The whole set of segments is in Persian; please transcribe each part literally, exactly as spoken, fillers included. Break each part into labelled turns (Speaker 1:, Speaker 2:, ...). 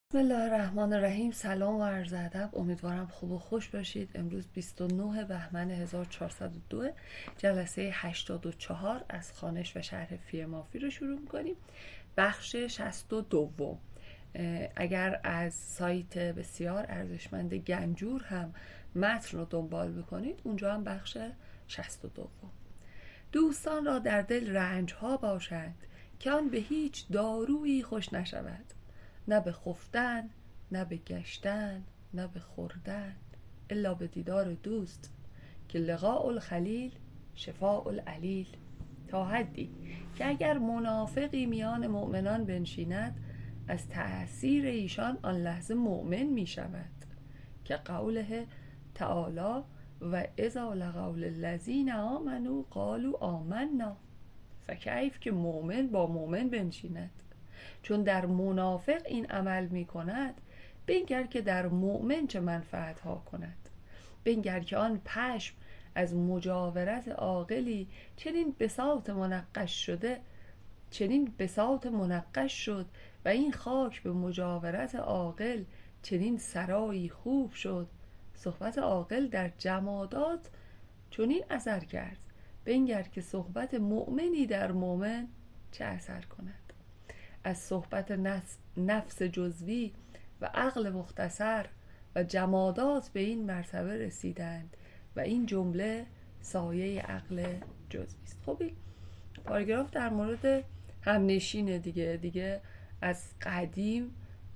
Speaker 1: بسم الله الرحمن الرحیم. سلام و عرض ادب. امیدوارم خوب و خوش باشید. امروز بیست و نه بهمن هزار و چهارصد و دو جلسه هشتاد و چهار از خوانش و شرح فی مافی رو شروع می‌کنیم. بخش شصت و دو. اگر از سایت بسیار ارزشمند گنجور هم متن رو دنبال بکنید، اونجا هم بخش شصت و دو. دوستان را در دل رنج ها باشد که آن به هیچ دارویی خوش نشود، نه به خفتن، نه به گشتن، نه به خوردن، الا به دیدار دوست که لقاء الخلیل شفاء العلیل. تا حدی که اگر منافقی میان مؤمنان بنشیند، از تأثیر ایشان آن لحظه مؤمن می شود، که قوله تعالی و اذا لقوا الذین آمنوا قالوا آمنا. فکیف که مؤمن با مؤمن بنشیند. چون در منافق این عمل می کند، بنگر که در مؤمن چه منفعت ها کند. بنگر که آن پشم از مجاورت عاقلی چنین بساط منقش شده، چنین بساط منقش شد و این خاک به مجاورت عاقل چنین سرایی خوب شد. صحبت عاقل در جمادات چنین اثر کرد، بنگر که صحبت مؤمنی در مؤمن چه اثر کند. از صحبت نفس جزوی و عقل مختصر و جمادات به این مرتبه رسیدند و این جمله سایه عقل جزوی است. خب این پاراگراف در مورد همنشینه دیگه دیگه از قدیم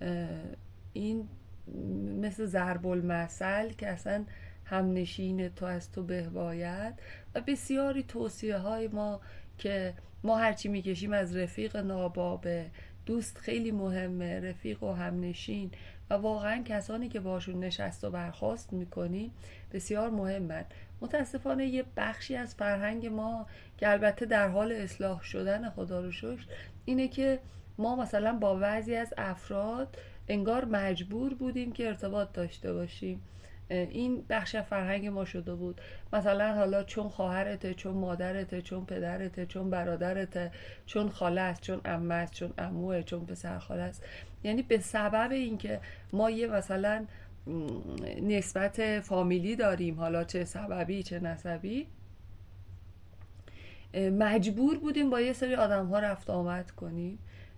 Speaker 1: این مثل ضرب المثل که اصلا همنشین تو از تو به باید و بسیاری توصیه های ما که ما هرچی میکشیم از رفیق نابابه، دوست خیلی مهمه، رفیق و همنشین و واقعا کسانی که باشون نشست و برخاست میکنیم بسیار مهمن. متاسفانه یه بخشی از فرهنگ ما که البته در حال اصلاح شدن، خدا رو شکر، اینه که ما مثلا با بعضی از افراد انگار مجبور بودیم که ارتباط داشته باشیم. این بخش فرهنگ ما شده بود. مثلا حالا چون خواهرته، چون مادرته، چون پدرته، چون برادرته، چون خاله است، چون عمه است، چون عموه، چون پسر خاله است. یعنی به سبب اینکه ما یه مثلا نسبت فامیلی داریم، حالا چه سببی چه نسبی، مجبور بودیم با یه سری آدم ها رفت آمد کنیم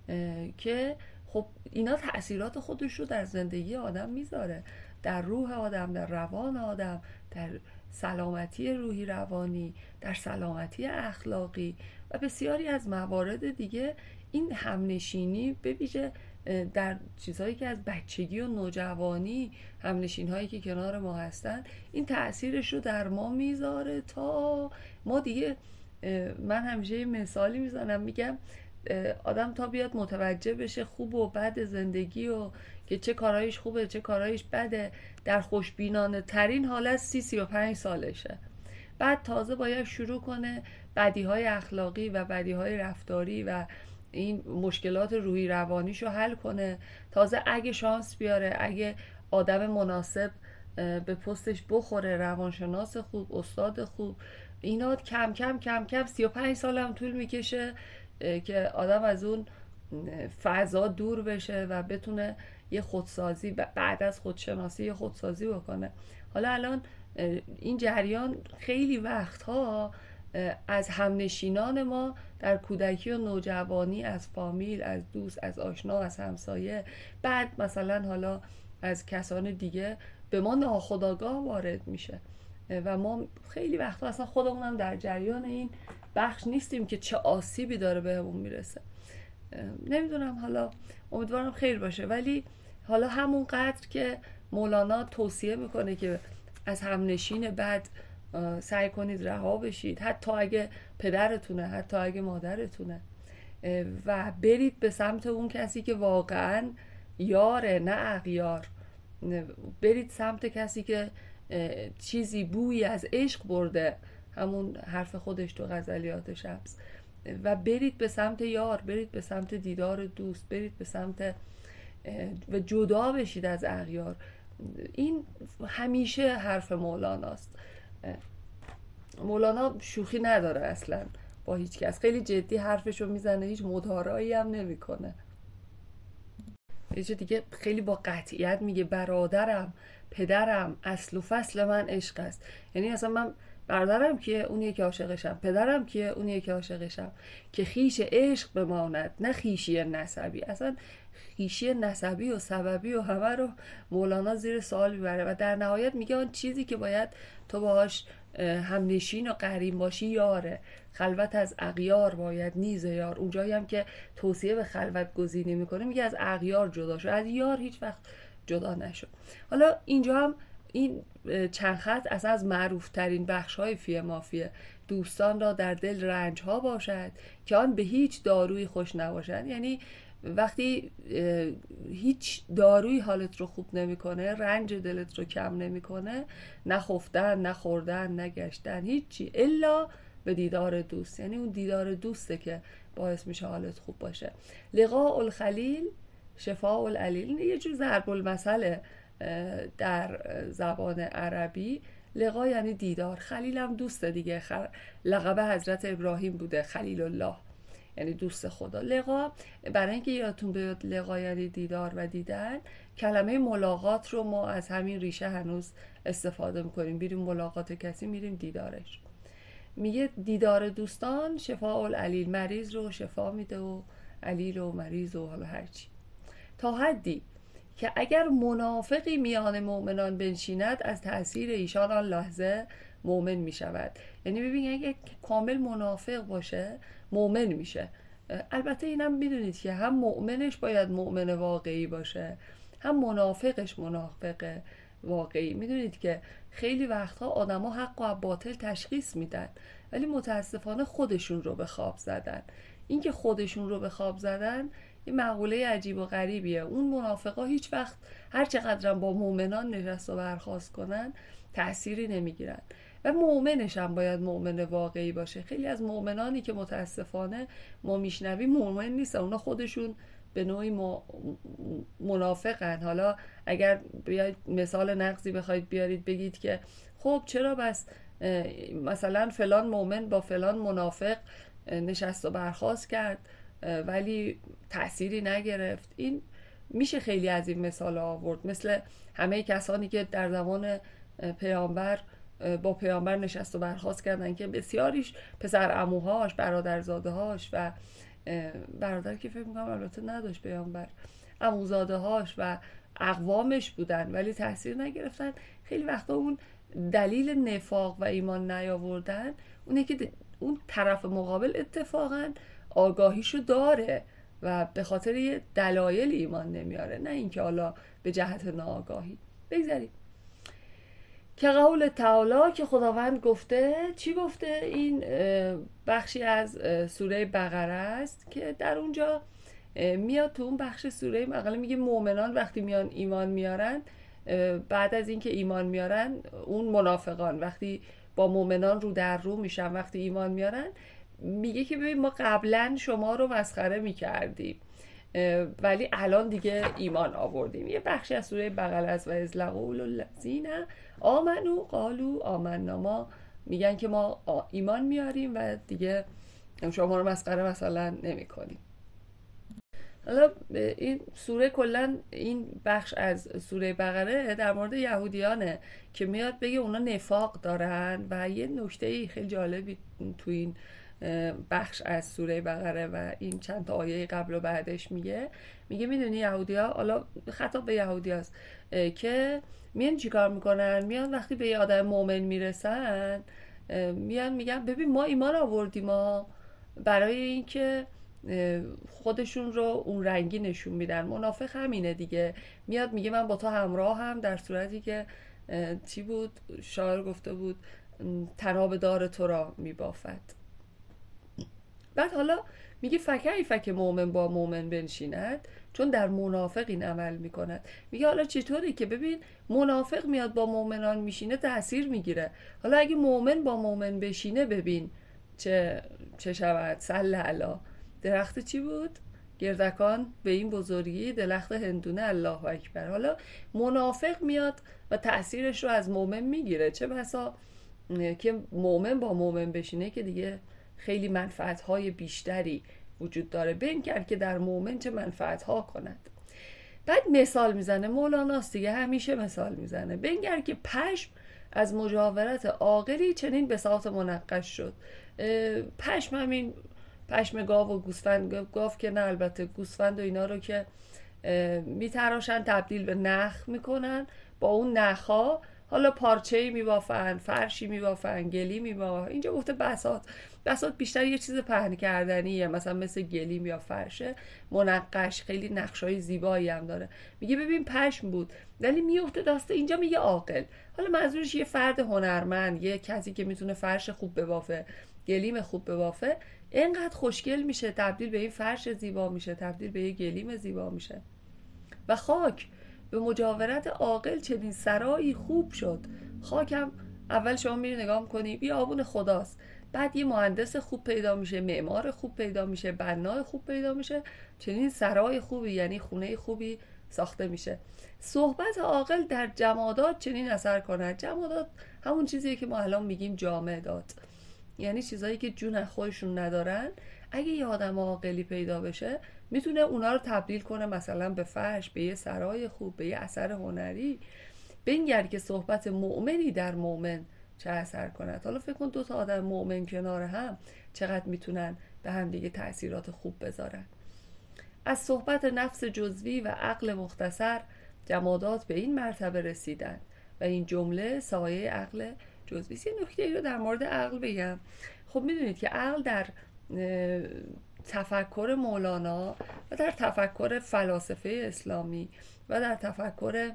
Speaker 1: که خب اینا تأثیرات خودش رو در زندگی آدم میذاره، در روح آدم، در روان آدم، در سلامتی روحی روانی، در سلامتی اخلاقی و بسیاری از موارد دیگه. این همنشینی به ویژه در چیزهایی که از بچگی و نوجوانی، همنشین هایی که کنار ما هستن، این تأثیرش رو در ما میذاره تا ما دیگه. من همیشه یه مثالی میزنم، میگم آدم تا بیاد متوجه بشه خوب و بد زندگی و که چه کارهایش خوبه چه کارهایش بده، در خوشبینانه ترین حالت سی سی و پنج سالشه. بعد تازه باید شروع کنه بدی های اخلاقی و بدی های رفتاری و این مشکلات روحی روانیشو حل کنه. تازه اگه شانس بیاره، اگه آدم مناسب به پستش بخوره، روانشناس خوب، استاد خوب، اینا کم کم کم کم سی و پنج سال هم طول میکشه که آدم از اون فضا دور بشه و بتونه یه خودسازی بعد از خودشناسی یه خودسازی بکنه. حالا الان این جریان خیلی وقتها از همنشینان ما در کودکی و نوجوانی، از فامیل، از دوست، از آشنا، از همسایه، بعد مثلا حالا از کسان دیگه به ما ناخودآگاه وارد میشه و ما خیلی وقتا اصلا خودمونم در جریان این بخش نیستیم که چه آسیبی داره بهمون میرسه. نمیدونم، حالا امیدوارم خیر باشه. ولی حالا همون قدر که مولانا توصیه میکنه که از همنشین بد سعی کنید رها بشید، حتی اگه پدرتونه، حتی اگه مادرتونه، و برید به سمت اون کسی که واقعا یاره نه اغیار. برید سمت کسی که چیزی بویی از عشق برده، همون حرف خودش تو غزلیات شمس، و برید به سمت یار، برید به سمت دیدار دوست، برید به سمت و جدا بشید از اغیار. این همیشه حرف مولاناست. مولانا شوخی نداره اصلا با هیچ کس، خیلی جدی حرفشو میزنه، هیچ مدارایی هم نمیکنه. یه جا دیگه خیلی با قطعیت میگه برادرم، پدرم، اصل و فصل من عشق است. یعنی اصلا من برادرم کیه؟ اونیه که عاشقشم. پدرم کیه؟ اونیه که عاشقشم. که خیش عشق بماند نه خیشی نسبی. اصلا خیشی نسبی و سببی و همه رو مولانا زیر سوال میبره و در نهایت میگه آن چیزی که باید تو باهاش همنشین و قرین باشی یاره. خلوت از اغیار باید نیز یار. اونجایی هم که توصیه به خلوت گزینی میکنه میگه از اغیار جدا شو، از یار هیچ وقت جدا نشو. حالا اینجا هم این چند خط اصلا از معروف ترین بخش های فی مافیه. دوستان را در دل رنج ها باشد که آن به هیچ داروی خوش نباشد. یعنی وقتی هیچ داروی حالت رو خوب نمیکنه، رنج دلت رو کم نمیکنه، نه خفتن، نه خوردن، نه گشتن، هیچی الا به دیدار دوست. یعنی اون دیدار دوسته که باعث میشه حالت خوب باشه. لقاء الخلیل شفاء العلیل یه جور ضرب المثل در زبان عربی. لقا یعنی دیدار، خلیل هم دوسته دیگه. لقب حضرت ابراهیم بوده خلیل الله، یعنی دوست خدا. لقا برای اینکه یادتون بیاد لقا یعنی دیدار و دیدن، کلمه ملاقات رو ما از همین ریشه هنوز استفاده میکنیم. بیریم ملاقات کسی، میریم دیدارش. میگه دیدار دوستان شفاء العلیل، مریض رو شفا میده و علیل و مریض و حالا هرچی. تا حدی که اگر منافقی میان مؤمنان بنشیند از تأثیر ایشان آن لحظه مؤمن میشود. یعنی ببین اگه کامل منافق باشه مؤمن میشه. البته اینم میدونید که هم مؤمنش باید مؤمن واقعی باشه، هم منافقش منافق واقعی. میدونید که خیلی وقتها آدما حق و باطل تشخیص میدن ولی متاسفانه خودشون رو به خواب زدن. این که خودشون رو به خواب زدن یه مقوله عجیب و غریبیه. اون منافقا هیچ وقت هر چقدر با مؤمنان نشست و برخاست کنن تأثیری نمیگیرن و مؤمنش هم باید مؤمن واقعی باشه. خیلی از مؤمنانی که متاسفانه ما میشنویم مؤمن نیستن، اونا خودشون به نوعی منافقن. حالا اگر بیاید مثال نقضی بخواید بیارید بگید که خب چرا بس مثلا فلان مؤمن با فلان منافق نشست و برخاست کرد ولی تأثیری نگرفت، این میشه خیلی از این مثال آورد. مثل همه کسانی که در زمان پیامبر با پیامبر نشست و برخاست کردن که بسیاریش پسر عموهاش، برادرزاده‌هاش و برادر که فکر می‌کنم البته نداشت پیامبر، عموزاده‌هاش و اقوامش بودن ولی تأثیر نگرفتن. خیلی وقتا اون دلیل نفاق و ایمان نیاوردن اونه که اون طرف مقابل اتفاقاً آگاهیشو داره و به خاطر یه دلایل ایمان نمیاره، نه اینکه حالا به جهت ناآگاهی. بگذاریم که قول تعالی که خداوند گفته. چی گفته؟ این بخشی از سوره بقره است که در اونجا میاد تو اون بخش سوره بقره میگه مؤمنان وقتی میان ایمان میارن، بعد از اینکه ایمان میارن اون منافقان وقتی با مؤمنان رو در رو میشن وقتی ایمان میارن، میگه که ببین ما قبلا شما رو مسخره میکردیم ولی الان دیگه ایمان آوردیم. یه بخشی از سوره بقره است و از لقول الذین آمنو قالوا آمنا، ما میگن که ما ایمان میاریم و دیگه شما رو مسخره مثلا نمی کنیم. حالا این سوره کلن این بخش از سوره بقره در مورد یهودیانه که میاد بگه اونا نفاق دارن و یه نکته خیلی جالبی تو این بخش از سوره بقره و این چند تا آیه قبل و بعدش میگه میگه میدونی یهودی‌ها، حالا خطاب به یهودیاست که میان چیکار میکنن؟ میان وقتی به یه آدم مؤمن میرسن میان میگن ببین ما ایمان آوردیم، ما برای اینکه خودشون رو اون رنگی نشون میدن. منافق همینه دیگه، میاد میگه من با تو همراه هم، در صورتی که چی بود شاعر گفته بود تناب دار تو را میبافد. بعد حالا میگه فکیف که مؤمن با مؤمن بنشیند چون در منافق این عمل میکند. میگه حالا چطوری که ببین منافق میاد با مؤمنان میشینه تأثیر میگیره، حالا اگه مؤمن با مؤمن بشینه ببین چه چه شود. سل علا درخت چی بود؟ گردکان به این بزرگی درخت هندونه، الله اکبر. حالا منافق میاد و تأثیرش رو از مؤمن میگیره، چه بسا که مؤمن با مؤمن بشینه که دیگه خیلی منفعت‌های بیشتری وجود داره. ببین کرد که در مؤمن چه منفعت‌ها کند. بعد مثال میزنه، مولاناست دیگه، همیشه مثال میزنه. بنگر که پشم از مجاورت عاقلی چنین بساط منقش شد. پشم همین پشم گاو و گوسفند، گاو که نه البته، گوسفند و اینا رو که میتراشن تبدیل به نخ میکنن، با اون نخا حالا پارچه‌ای میبافن، فرشی میبافن، گلی میبافن. اینجا گفته بساط. بساط بیشتر یه چیز پهن کردنیه، مثلا مثل گلیم یا فرشه، منقش، خیلی نقشای زیبایی هم داره. میگه ببین پشم بود، ولی میفته دسته اینجا میگه عاقل. حالا منظورش یه فرد هنرمند، یه کسی که میتونه فرش خوب ببافه، گلیم خوب ببافه، اینقدر خوشگل میشه، تبدیل به این فرش زیبا میشه، تبدیل به یه گلیم زیبا میشه. و خاک به مجاورت عاقل چنین سرایی خوب شد. خاکم اول شما میری نگاه میکنی یه آبون خداست، بعد یه مهندس خوب پیدا میشه، معمار خوب پیدا میشه، بنا خوب پیدا میشه، چنین سرای خوبی یعنی خونه خوبی ساخته میشه. صحبت عاقل در جمادات چنین اثر کند. جمادات همون چیزیه که ما الان میگیم جامدات، یعنی چیزایی که جون از خودشون ندارن. اگه یه آدم عاقلی پیدا بشه میتونه اونا رو تبدیل کنه مثلا به فرش، به یه سرای خوب، به یه اثر هنری. بنگر که صحبت مؤمنی در مؤمن چه اثر کند. حالا فکر کن دو تا آدم مؤمن کنار هم چقدر میتونن به هم دیگه تأثیرات خوب بذارن. از صحبت نفس جزوی و عقل مختصر جمادات به این مرتبه رسیدن و این جمله سایه عقل جزوی. یه نکته ای رو در مورد عقل بگم. خب میدونید که عقل در تفکر مولانا و در تفکر فلاسفه اسلامی و در تفکر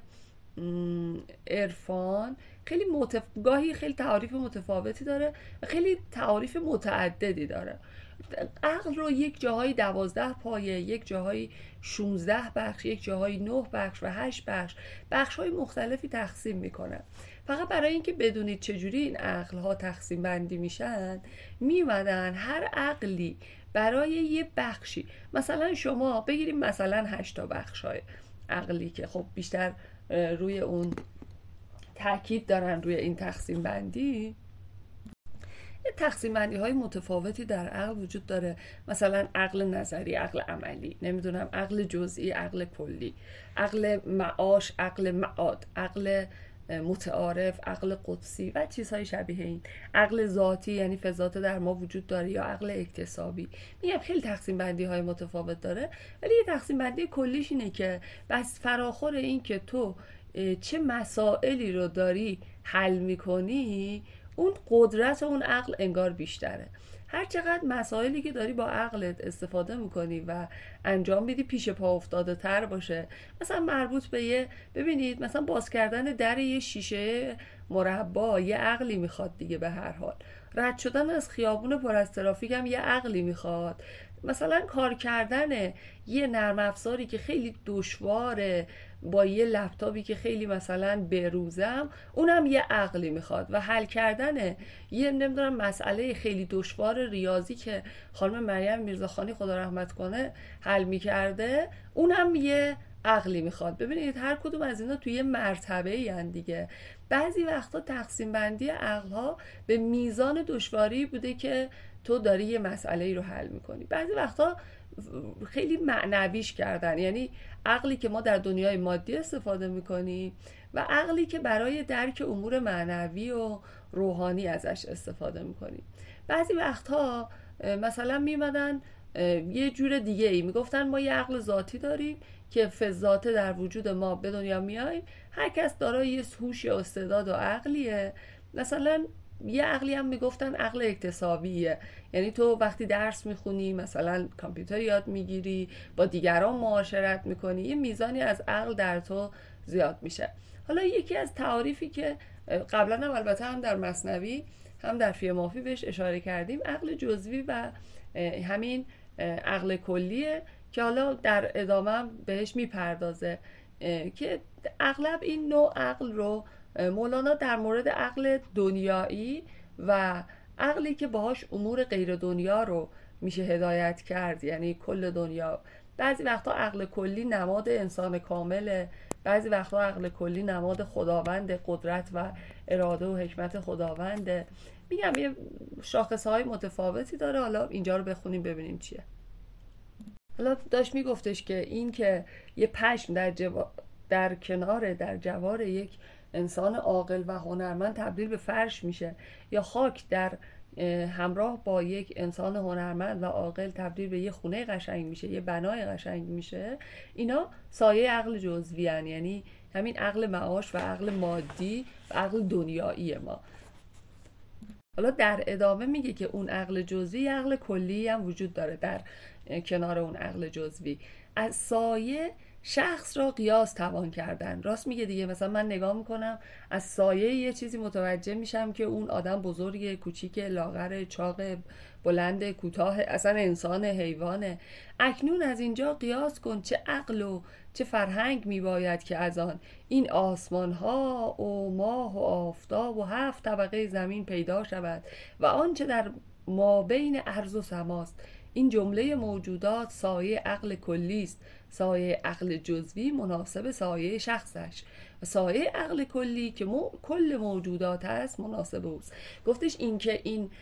Speaker 1: عرفان خیلی متف... گاهی خیلی تعاریف متفاوتی داره و خیلی تعاریف متعددی داره. عقل رو یک جاهای دوازده پایه، یک جاهای شونزده بخش، یک جاهای نه بخش و هشت بخش بخش های مختلفی تقسیم میکنه. فقط برای اینکه بدونید چجوری این عقل ها تقسیم بندی میشن، میمدن هر عقلی برای یه بخشی، مثلا شما بگیریم مثلا هشتا بخش های عقلی که خب بیشتر روی اون تاکید دارن، روی این تقسیم بندی. تقسیم بندی های متفاوتی در عقل وجود داره، مثلا عقل نظری، عقل عملی، نمیدونم عقل جزئی، عقل کلی، عقل معاش، عقل معاد، عقل متعارف، عقل قدسی و چیزهای شبیه این. عقل ذاتی یعنی فضات در ما وجود داره، یا عقل اکتسابی. میگم خیلی تقسیم بندی های متفاوت داره، ولی یه تقسیم بندی کلیش اینه که بس فراخور این که تو چه مسائلی رو داری حل میکنی، اون قدرت اون عقل انگار بیشتره. هر چقدر مسائلی که داری با عقلت استفاده میکنی و انجام میدی پیش پا افتاده تر باشه، مثلا مربوط به یه، ببینید مثلا باز کردن در یه شیشه مربا یه عقلی میخواد دیگه، به هر حال رد شدن از خیابون پر از ترافیک هم یه عقلی میخواد. مثلا کار کردن یه نرم افزاری که خیلی دشواره با یه لپتاپی که خیلی مثلا بروزم، اونم یه عقلی میخواد. و حل کردن یه نمیدونم مسئله خیلی دشوار ریاضی که خانم مریم میرزاخانی خدا رحمت کنه حل میکرده، اونم یه عقلی میخواد. ببینید هر کدوم از اینا توی یه مرتبه این دیگه. بعضی وقتا تقسیم بندی عقل‌ها به میزان دشواری بوده که تو داری یه مسئله رو حل میکنی. بعضی وقتا خیلی معنویش کردن، یعنی عقلی که ما در دنیای مادی استفاده میکنیم و عقلی که برای درک امور معنوی و روحانی ازش استفاده میکنیم. بعضی وقتها مثلا میمدن یه جور دیگه ای میگفتن ما یه عقل ذاتی داریم که فضاته در وجود ما به دنیا میایم، هر کس دارای یه هوش یا استعداد و عقلیه. مثلا یه عقلی هم میگفتن عقل اکتسابیه، یعنی تو وقتی درس میخونی، مثلا کامپیوتر یاد میگیری، با دیگران معاشرت میکنی، یه میزانی از عقل در تو زیاد میشه. حالا یکی از تعاریفی که قبلا هم البته هم در مثنوی هم در فی مافی بهش اشاره کردیم، عقل جزوی و همین عقل کلیه که حالا در ادامه بهش میپردازه، که اغلب این نوع عقل رو مولانا در مورد عقل دنیایی و عقلی که باهاش امور غیر دنیا رو میشه هدایت کرد، یعنی کل دنیا. بعضی وقتا عقل کلی نماد انسان کامله، بعضی وقتا عقل کلی نماد خداوند، قدرت و اراده و حکمت خداونده. میگم یه شاخصهای متفاوتی داره. حالا اینجا رو بخونیم ببینیم چیه. حالا داشت میگفتش که این که یه پشم در, جوا... در کنار در جوار یک انسان عاقل و هنرمند تبدیل به فرش میشه، یا خاک در همراه با یک انسان هنرمند و عاقل تبدیل به یه خونه قشنگ میشه، یه بنای قشنگ میشه، اینا سایه عقل جزوی هن. یعنی همین عقل معاش و عقل مادی و عقل دنیایی ما. حالا در ادامه میگه که اون عقل جزوی عقل کلی هم وجود داره در کنار اون عقل جزوی. از سایه شخص را قیاس توان کردن. راست میگه دیگه، مثلا من نگاه میکنم از سایه یه چیزی متوجه میشم که اون آدم بزرگه، کوچیکه، لاغر، چاق، بلند، کوتاه، اصلا انسان، حیوانه. اکنون از اینجا قیاس کن چه عقل و چه فرهنگ میباید که از آن این آسمان ها و ماه و آفتاب و هفت طبقه زمین پیدا شود و آنچه در ما بین ارض و سماست. این جمله موجودات سایه عقل کلی است، سایه عقل جزوی مناسب سایه شخصش و سایه عقل کلی که مو... کل موجودات هست مناسب اوست. گفتش این که این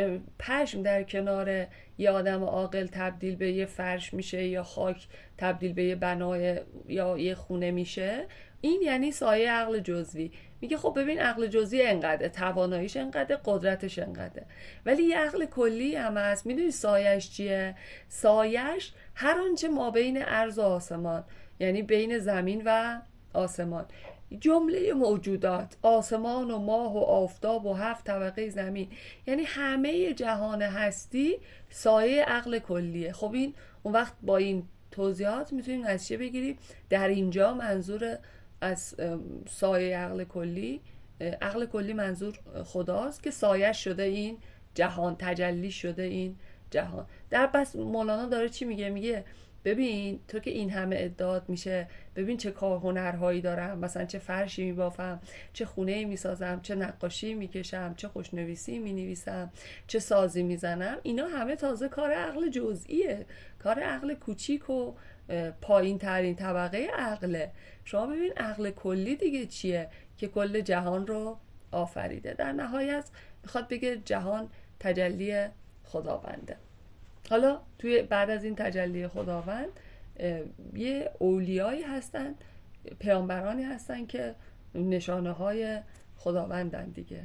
Speaker 1: پشم در کنار یه آدم عاقل تبدیل به یه فرش میشه، یا خاک تبدیل به یه بنای یا یه خونه میشه، این یعنی سایه عقل جزوی. میگه خب ببین عقل جزوی انقدر، تواناییش انقدر، قدرتش انقدر، ولی یه عقل کلی هم هست. میدونی سایش چیه؟ سایش هر آنچه ما بین ارض و آسمان، یعنی بین زمین و آسمان، جمله موجودات، آسمان و ماه و آفتاب و هفت طبقه زمین، یعنی همه جهان هستی سایه عقل کلیه. خب این اون وقت با این توضیحات میتونیم از چه بگیریم؟ در اینجا منظور از سایه عقل کلی، عقل کلی منظور خداست که سایه شده این جهان، تجلی شده این جهان. در بس مولانا داره چی میگه؟ میگه ببین تو که این همه ادعات میشه، ببین چه کار هنرهایی دارم، مثلا چه فرشی میبافم، چه خونه میسازم، چه نقاشی میکشم، چه خوشنویسی مینویسم، چه سازی میزنم، اینا همه تازه کار عقل جزئیه، کار عقل کوچیک و پایین ترین طبقه عقله. شما ببین عقل کلی دیگه چیه که کل جهان رو آفریده. در نهایت میخواد بگه جهان تجلی خداونده. حالا توی بعد از این تجلی خداوند یه اولیایی هستن، پیامبرانی هستن که نشانه های خداوندن دیگه.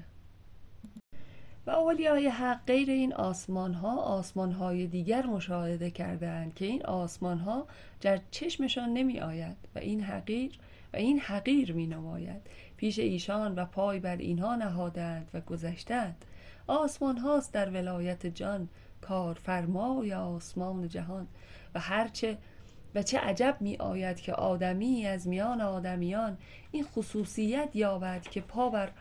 Speaker 1: و اولیای حق غیر این آسمان ها آسمان های دیگر مشاهده کردند که این آسمان ها در چشمشان نمی آید و این حقیر و این حقیر می نماید. پیش ایشان و پای بر اینها نهادند و گذشتند. آسمان هاست در ولایت جان کار فرمای آسمان جهان. و هرچه و چه عجب می آید که آدمی از میان آدمیان این خصوصیت یابد که پا بر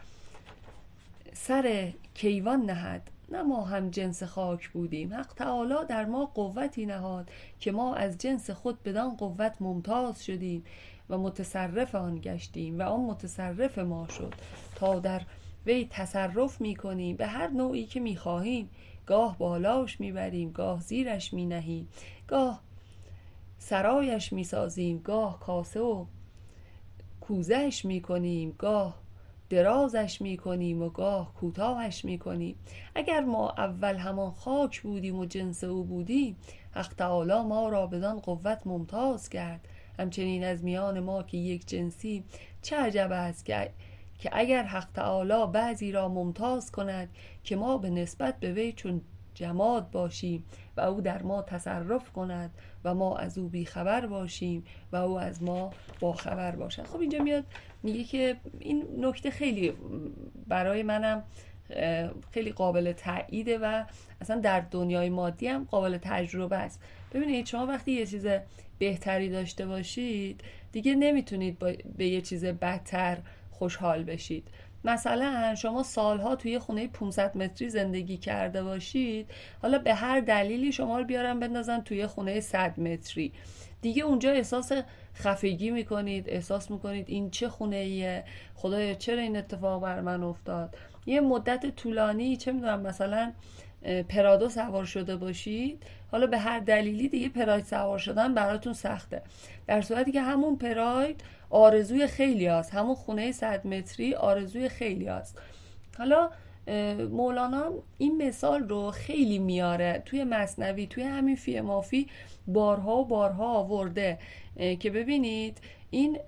Speaker 1: سر کیوان نهد. نه ما هم جنس خاک بودیم، حق تعالی در ما قوتی نهاد که ما از جنس خود بدان قوت ممتاز شدیم و متصرف آن گشتیم و آن متصرف ما شد تا در وی تصرف می کنیم به هر نوعی که می خواهیم. گاه بالاش می بریم، گاه زیرش می نهیم، گاه سرایش می سازیم، گاه کاسه و کوزهش می کنیم، گاه درازش می کنیم و گاه کوتاهش می کنیم. اگر ما اول همان خاک بودیم و جنس او بودیم، حق تعالی ما را بدان قوت ممتاز کرد. همچنین از میان ما که یک جنسی چه عجب است که که اگر حق تعالی بعضی را ممتاز کند که ما به نسبت به وی چون جماد باشیم و او در ما تصرف کند و ما از او بی خبر باشیم و او از ما با خبر باشد. خب اینجا میاد میگه که این نکته خیلی برای منم خیلی قابل تأییده و اصلا در دنیای مادی هم قابل تجربه است. ببینید شما وقتی یه چیز بهتری داشته باشید دیگه نمیتونید به یه چیز بدتر خوشحال بشید. مثلا شما سالها توی خونه پانصد متری زندگی کرده باشید، حالا به هر دلیلی شما رو بیارن بندازن توی خونه صد متری، دیگه اونجا احساس خفگی میکنید، احساس میکنید این چه خونه ایه، خدایا چرا این اتفاق بر من افتاد. یه مدت طولانی چه میدونم مثلا پرادو سوار شده باشید، حالا به هر دلیلی دیگه پراید سوار شدن براتون سخته، در صورتی که همون پراید آرزوی خیلی هست، همون خونه صد متری آرزوی خیلی هست. حالا مولانا این مثال رو خیلی میاره توی مثنوی، توی همین فی مافی بارها و بارها آورده که ببینید این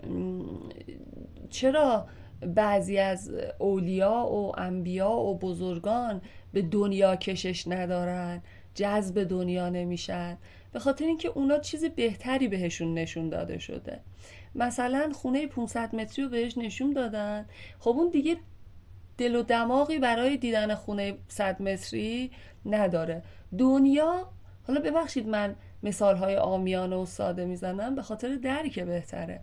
Speaker 1: چرا بعضی از اولیا و انبیا و بزرگان به دنیا کشش ندارن، جذب دنیا نمیشن. به خاطر اینکه اونا چیز بهتری بهشون نشون داده شده. مثلا خونه پانصد متری رو بهش نشون دادن، خب اون دیگه دل و دماغی برای دیدن خونه صد متری نداره. دنیا، حالا ببخشید من مثالهای عامیانه و ساده میزنم به خاطر درک بهتره،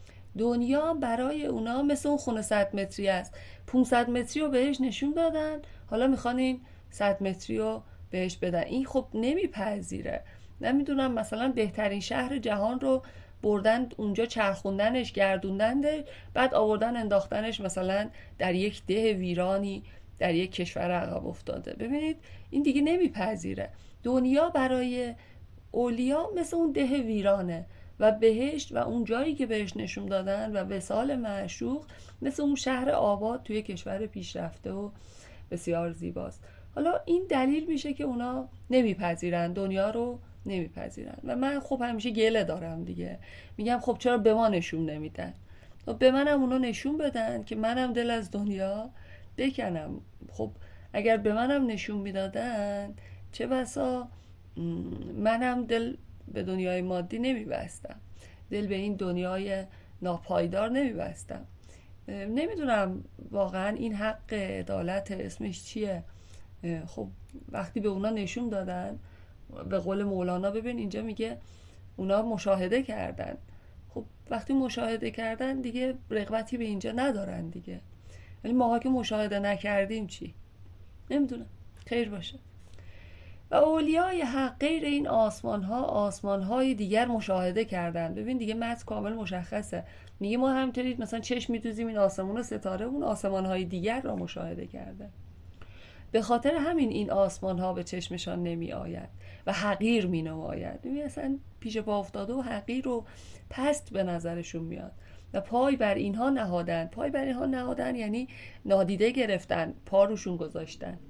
Speaker 1: دنیا برای اونا مثل اون خونه صد متری است. پانصد متری رو بهش نشون دادن، حالا میخوان این صد متری رو بهش بدن. این خب نمیپذیره. نمیدونم مثلا بهترین شهر جهان رو بردن اونجا، چرخوندنش، گردوندن، بعد آوردن انداختنش مثلا در یک ده ویرانی در یک کشور عقب افتاده. ببینید این دیگه نمیپذیره. دنیا برای اولیا مثل اون ده ویرانه و بهشت و اون جایی که بهش نشون دادن و وصال معشوق مثل اون شهر آباد توی کشور پیشرفته و بسیار زیباست. حالا این دلیل میشه که اونا نمیپذیرن، دنیا رو نمیپذیرن. و من خب همیشه گله دارم دیگه، میگم خب چرا به ما نشون نمیدن؟ خب به منم اونا نشون بدن که منم دل از دنیا بکنم. خب اگر به منم نشون میدادن چه بسا منم دل به دنیای مادی نمیبستم، دل به این دنیای ناپایدار نمیبستم. نمیدونم واقعا این حق عدالت اسمش چیه. خب وقتی به اونا نشون دادن، به قول مولانا ببین اینجا میگه اونا مشاهده کردن. خب وقتی مشاهده کردن دیگه رغبتی به اینجا ندارن دیگه. ولی ماها که مشاهده نکردیم چی؟ نمیدونم، خیر باشه. و اولیای حق غیر این آسمان ها آسمان های دیگر مشاهده کردن. ببین دیگه متن کامل مشخصه، میگه ما همینطوری مثلا چشم میدوزیم این آسمون و ستاره، اون آسمان های دیگر را مشاهده کرده. به خاطر همین این آسمان ها به چشمشان نمی آید و حقیر می نماید. ببین اصلا پیش پا افتاده و حقیر و پست به نظرشون میاد و پای بر اینها نهادن. پای بر اینها نهادن یعنی نادیده گرفتن، پا روشون گذاشتن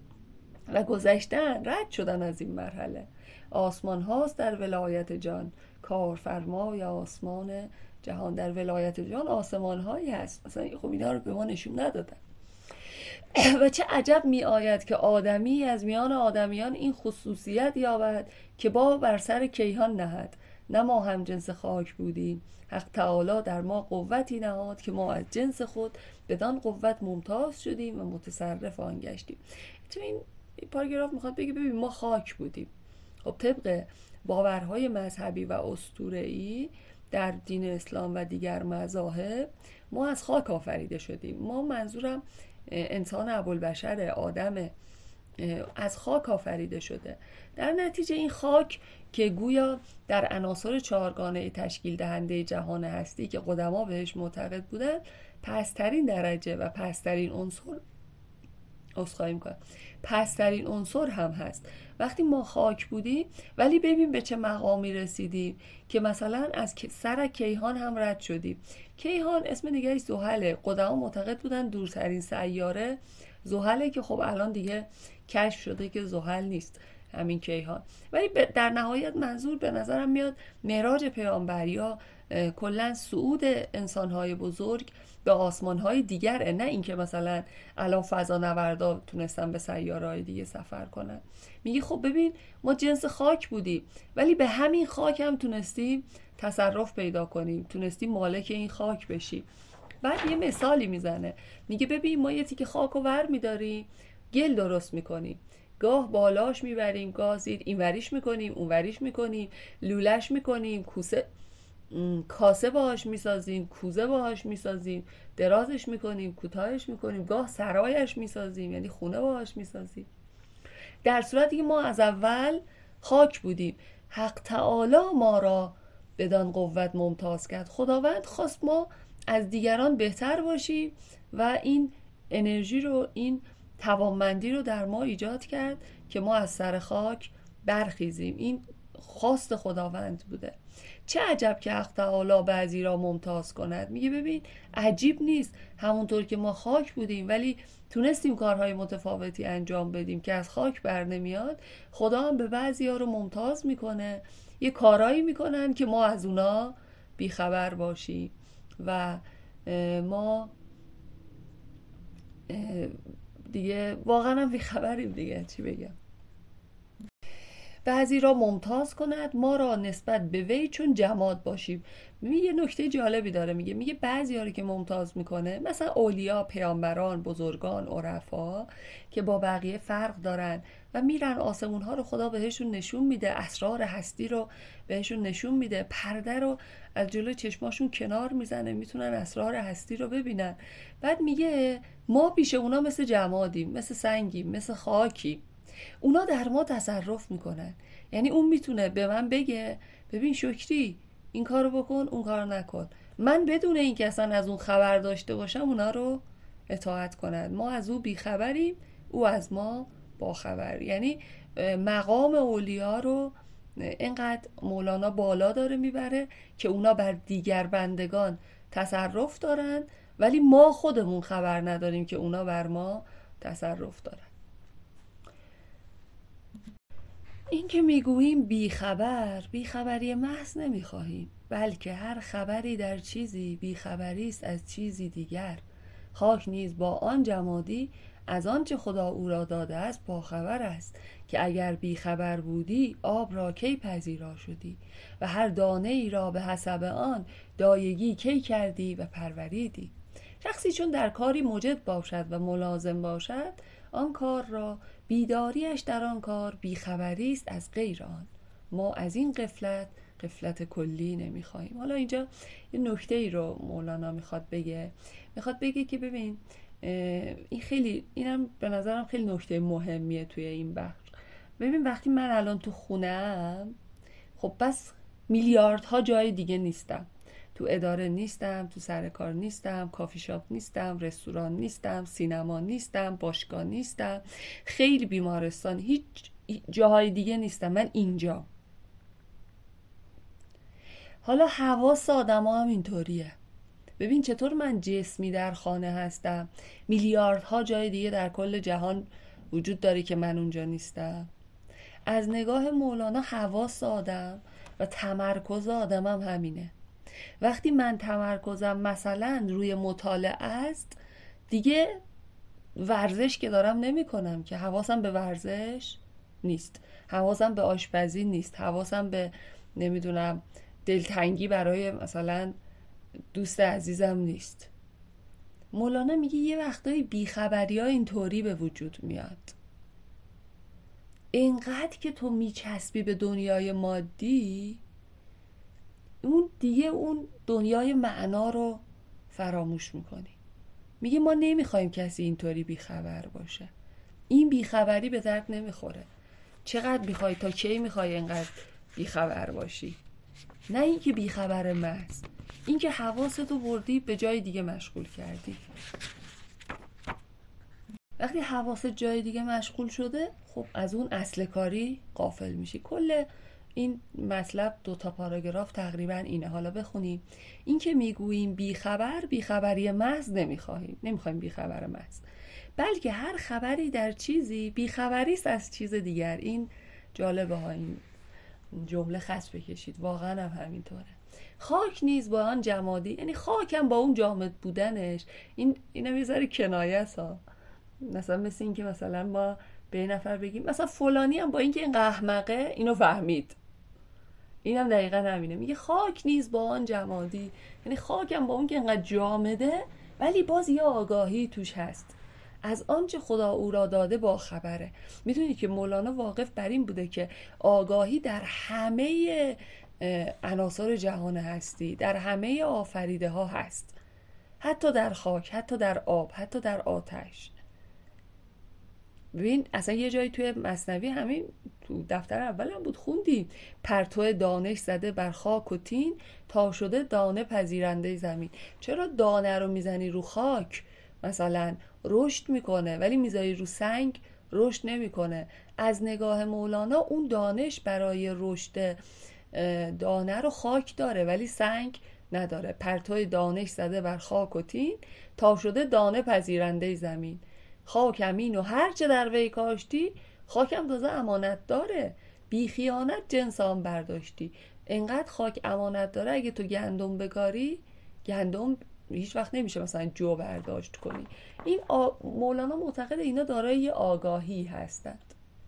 Speaker 1: و گذشتن، رد شدن از این مرحله. آسمان هاست در ولایت جان، کارفرمای آسمان جهان. در ولایت جان آسمان هایی هست، مثلا خب اینا رو به ما نشون ندادن. و چه عجب می آید که آدمی از میان آدمیان این خصوصیت یابد که با بر سر کیهان نهد. نه ما هم جنس خاک بودیم، حق تعالی در ما قوتی نهاد که ما از جنس خود بدان قوت ممتاز شدیم و متصرف آن گشتیم. تو این پاراگراف میخواد بگه ببین ما خاک بودیم. خب طبق باورهای مذهبی و اسطوره‌ای در دین اسلام و دیگر مذاهب ما از خاک آفریده شدیم. ما منظورم انسان ابوالبشر، آدم از خاک آفریده شده. در نتیجه این خاک که گویا در عناصر چهارگانه تشکیل دهنده جهان هستی که قدما بهش معتقد بودن پسترین درجه و پسترین عنصر اسخای میکنم پسترین عنصر هم هست. وقتی ما خاک بودیم ولی ببین به چه مقامی رسیدیم که مثلا از سر کیهان هم رد شدیم. کیهان اسم دیگری زحله. قدما معتقد بودن دورترین سیاره زحله که خب الان دیگه کشف شده که زحل نیست همین کیهان. ولی در نهایت منظور به نظرم میاد معراج پیامبریا، کلا صعود انسان‌های بزرگ به آسمان‌های دیگره، نه اینکه مثلا الان فضانوردا تونستن به سیاره‌های دیگه سفر کنن. میگه خب ببین ما جنس خاک بودیم ولی به همین خاک هم تونستیم تصرف پیدا کنیم، تونستیم مالک این خاک بشیم. بعد یه مثالی میزنه، میگه ببین ما یه تیکه خاک رو ور میداریم، گل درست میکنیم، گاه بالاش میبریم، گاه زیر، این وریش میکنیم اون وریش میکنیم، لولش میکنیم، کوسه کاسه باهاش میسازیم، کوزه باهاش میسازیم، درازش میکنیم، کوتاهش میکنیم، گاه سرایش میسازیم یعنی خونه باهاش میسازیم. در صورتی که ما از اول خاک بودیم. حق تعالی ما را بدان قوت ممتاز کرد. خداوند خواست ما از دیگران بهتر باشیم و این انرژی رو، این توانمندی رو در ما ایجاد کرد که ما از سر خاک برخیزیم. این خواست خداوند بوده. چه عجب که حق تعالی بعضی را ممتاز کند. میگه ببین عجیب نیست، همونطور که ما خاک بودیم ولی تونستیم کارهای متفاوتی انجام بدیم که از خاک بر نمیاد، خدا هم به بعضی ها رو ممتاز میکنه، یه کارایی میکنن که ما از اونا بیخبر باشیم و ما دیگه واقعا هم بیخبریم دیگه. چی بگم؟ بعضی را ممتاز کند ما را نسبت به وی چون جماد باشیم. میگه یه نکته جالبی داره، میگه میگه بعضی ها رو که ممتاز میکنه، مثلا اولیا، پیامبران، بزرگان، عرفا که با بقیه فرق دارن و میرن آسمون ها رو خدا بهشون نشون میده، اسرار هستی رو بهشون نشون میده، پرده رو از جلوی چشماشون کنار میزنه، میتونن اسرار هستی رو ببینن. بعد میگه ما پیش اونا مثل جمادیم، مثل سنگیم، مثل خاکیم. اونا در ما تصرف میکنن. یعنی اون میتونه به من بگه ببین شکری این کارو بکن، اون کارو نکن، من بدون اینکه اصلا از اون خبر داشته باشم اونا رو اطاعت کنن. ما از او بیخبریم، او از ما باخبر. یعنی مقام اولیا رو اینقدر مولانا بالا داره میبره که اونا بر دیگر بندگان تصرف دارن ولی ما خودمون خبر نداریم که اونا بر ما تصرف دارن. این که میگوییم بیخبر، بیخبری محض نمیخواهیم، بلکه هر خبری در چیزی بیخبری است از چیزی دیگر. خاک نیز با آن جمادی از آنچه خدا او را داده است باخبر است که اگر بیخبر بودی آب را کی پذیرا شدی و هر دانه ای را به حسب آن دایگی کی کردی و پروریدی. شخصی چون در کاری موجد باشد و ملازم باشد آن کار را، بیداریش در آن کار بیخبری است از غیر آن. ما از این غفلت غفلت کلی نمیخواهیم. حالا اینجا یه نکته ای رو مولانا میخواد بگه، میخواد بگه که ببین این خیلی، اینم به نظرم خیلی نکته مهمیه توی این بخش. ببین وقتی من الان تو خونه‌ام، خب بس میلیاردها جای دیگه نیستم، تو اداره نیستم، تو سر کار نیستم، کافی شاپ نیستم، رستوران نیستم، سینما نیستم، باشگاه نیستم، خیلی بیمارستان، هیچ جاهای دیگه نیستم، من اینجا. حالا حواس آدم ها هم اینطوریه. ببین چطور من جسمی در خانه هستم، میلیاردها جای دیگه در کل جهان وجود داره که من اونجا نیستم. از نگاه مولانا حواس آدم و تمرکز آدم هم همینه. وقتی من تمرکزم مثلا روی مطالعه است، دیگه ورزش که دارم نمی کنم که، حواسم به ورزش نیست، حواسم به آشپزی نیست، حواسم به نمیدونم دلتنگی برای مثلا دوست عزیزم نیست. مولانا میگه یه وقتایی بیخبری ها اینطوری به وجود میاد. اینقدر که تو میچسبی به دنیای مادی، اون دیگه اون دنیای معنا رو فراموش میکنی. میگه ما نمیخوایم کسی اینطوری بیخبر باشه. این بیخبری به درد نمیخوره. چقدر میخوای، تا کی میخوای اینقدر بیخبر باشی؟ نه اینکه بیخبر محض، اینکه حواستو بردی به جای دیگه مشغول کردی. وقتی حواست جای دیگه مشغول شده، خب از اون اصل کاری غافل میشی. کل این مطلب دو تا پاراگراف تقریبا اینه. حالا بخونیم. این که میگوییم بیخبر، بیخبری محض نمیخواهیم، نمیخوایم بیخبر محض، بلکه هر خبری در چیزی بیخبری است از چیز دیگر. این جالبه ها، این جمله خط بکشید، واقعا هم همینطوره. خاک نیز با آن جمادی، یعنی خاکم با اون جامد بودنش، این اینم یه ذره کنایه است ها. مثلا مثل این که مثلا ما به این نفر بگیم مثلا فلانی هم با اینکه این احمقه اینو فهمید، اینم دقیقا همینه. میگه خاک نیز با آن جمادی، یعنی خاکم با اون که اینقدر جامده ولی باز یه آگاهی توش هست، از آنچه خدا او را داده با خبره. میدونی که مولانا واقف بر این بوده که آگاهی در همه عناصر جهان هستی، در همه آفریده ها هست، حتی در خاک، حتی در آب، حتی در آتش. ببین اصلا یه جایی توی مثنوی، همین تو دفتر اول هم بود خوندیم، پرتو دانش زده بر خاک و تین، تا شده دانه پذیرنده زمین. چرا دانه رو میزنی رو خاک مثلا رشد میکنه، ولی میذاری رو سنگ رشد نمیکنه؟ از نگاه مولانا اون دانش برای رشد دانه رو خاک داره ولی سنگ نداره. پرتوی دانش زده بر خاک و تین، تا شده دانه پذیرنده زمین. خاک امین و هر چه در وی کاشتی، خاکم تازه امانت داره، بی خیانت جنس آن برداشتی. انقدر خاک امانت داره، اگه تو گندم بکاری، گندم هیچ وقت نمیشه مثلا جو برداشت کنی. این آ... مولانا معتقد اینا دارای یه آگاهی هستند.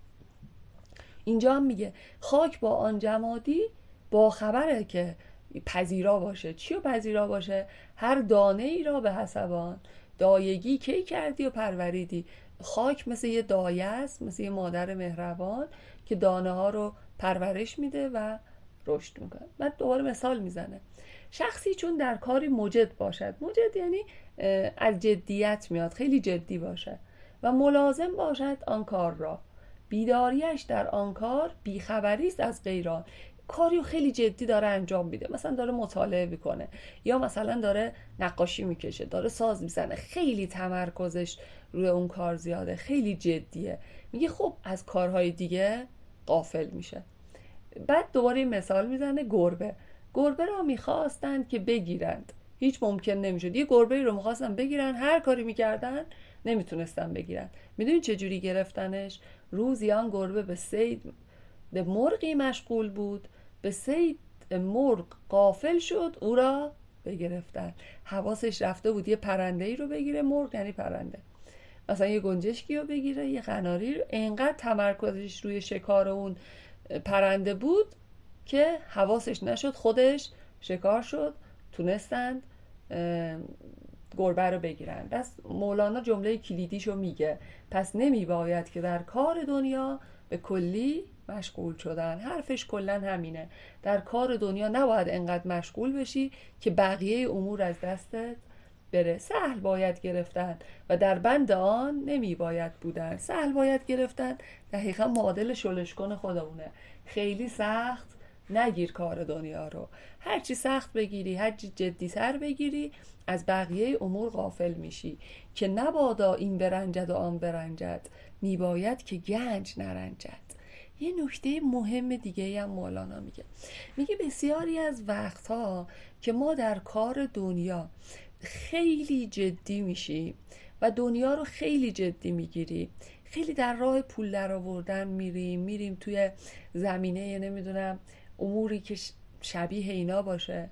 Speaker 1: اینجا هم میگه خاک با آن جمادی با خبره که پذیرا باشه. چی رو پذیرا باشه؟ هر دانه ای را به حسب آن دایگی کی کردی و پروریدی. خاک مثل یه دایه است، مثل یه مادر مهربان که دانه ها رو پرورش میده و رشد میکنه. بعد دوباره مثال میزنه، شخصی چون در کاری مجد باشد، مجد یعنی از جدیت میاد، خیلی جدی باشه و ملازم باشد آن کار را، بیداریش در آن کار بیخبری است از غیران. کاریو خیلی جدی داره انجام میده، مثلا داره مطالعه میکنه یا مثلا داره نقاشی میکشه، داره ساز میزنه، خیلی تمرکزش روی اون کار زیاده، خیلی جدیه. میگه خب از کارهای دیگه غافل میشه. بعد دوباره مثال میزنه، گربه گربه را میخواستند که بگیرند، هیچ ممکن نمیشد. یه گربه رو میخواستن بگیرن، هر کاری میکردن نمیتونستن بگیرن. میدونی چه جوری گرفتنش؟ روزی آن گربه به صید به مرغی مشغول بود، به صید مرغ غافل شد، او را بگرفتن. حواسش رفته بود یه پرنده ای رو بگیره، مرغ یعنی پرنده، مثلا یه گنجشکی رو بگیره، یه قناری رو. اینقدر تمرکزش روی شکار اون پرنده بود که حواسش نشد، خودش شکار شد، تونستند گربه رو بگیرن. پس مولانا جمله کلیدیشو میگه، پس نمی باید که در کار دنیا به کلی مشغول شدن. حرفش کلن همینه، در کار دنیا نباید انقدر مشغول بشی که بقیه امور از دستت بره. سهل باید گرفتن و در بند آن نمی باید بودن. سهل باید گرفتن دقیقا معادل شلشکن خودمونه. خیلی سخت نگیر کار دنیا رو، هرچی سخت بگیری، هرچی جدی تر بگیری، از بقیه امور غافل میشی. که نبادا این برنجد و آن برنجد، میباید که گنج نرنجد. یه نکته مهم دیگه هم مولانا میگه، میگه بسیاری از وقتها که ما در کار دنیا خیلی جدی میشیم و دنیا رو خیلی جدی میگیری، خیلی در راه پول در آوردن میریم میریم توی زمینه نمیدونم اموری که شبیه اینا باشه،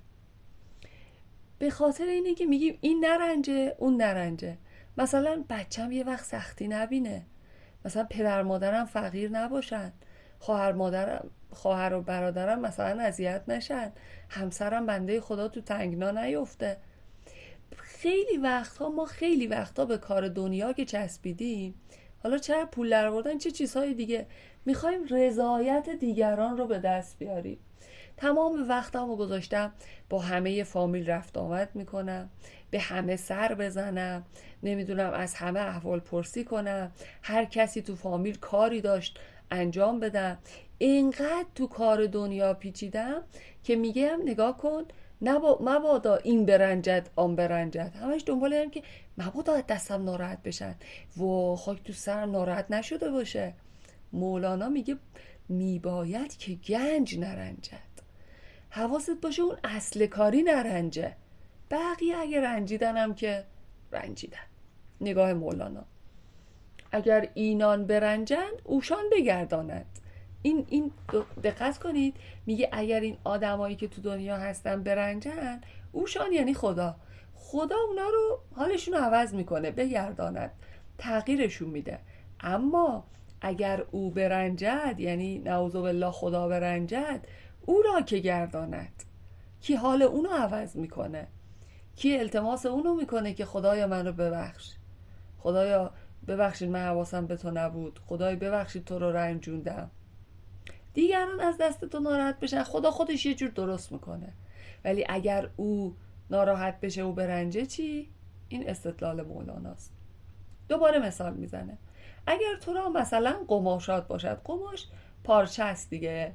Speaker 1: به خاطر اینه که میگیم این نرنجه اون نرنجه. مثلا بچم یه وقت سختی نبینه، مثلا پدر مادرم فقیر نباشن، خواهر مادرم خواهر و برادرم مثلا اذیت نشن، همسرم بنده خدا تو تنگنا نیفته. خیلی وقتها ما خیلی وقتها به کار دنیا که چسبیدیم، حالا چه پول در آوردن چه چیزهای دیگه، میخوایم رضایت دیگران رو به دست بیاریم. تمام وقتمو گذاشتم با همه فامیل رفت آمد میکنم، به همه سر بزنم، نمیدونم از همه احوال پرسی کنم، هر کسی تو فامیل کاری داشت انجام بدم. اینقدر تو کار دنیا پیچیدم که میگم نگاه کن، نبا مبادا این برنجد آن برنجد. همش دنبال هم که مبادا از دستم ناراحت بشن و خاک تو سرم ناراحت نشده باشه. مولانا میگه میباید که گنج نرنجد، حواست باشه اون اصل کاری نرنجه، بقیه اگه رنجیدنم که رنجیدن. نگاه مولانا، اگر اینان برنجند اوشان بگرداند. این این دقت کنید، میگه اگر این آدمایی که تو دنیا هستن برنجن، اوشان یعنی خدا، خدا اونا رو حالشون رو عوض میکنه، بگرداند، تغییرشون میده. اما اگر او برنجد، یعنی نعوذ بالله خدا برنجد، او را که گرداند، کی حال اونو عوض میکنه، کی التماس اونو میکنه که خدایا منو ببخش، خدایا ببخشید من حواسم به تو نبود، خدای ببخشید تو رو رنجوندم. دیگران از دست تو ناراحت بشن، خدا خودش یه جور درست میکنه. ولی اگر او ناراحت بشه و برنجه چی؟ این استدلال مولاناست. دوباره مثال میزنه، اگر تو را مثلا قماشات باشد، قماش پارچه است دیگه،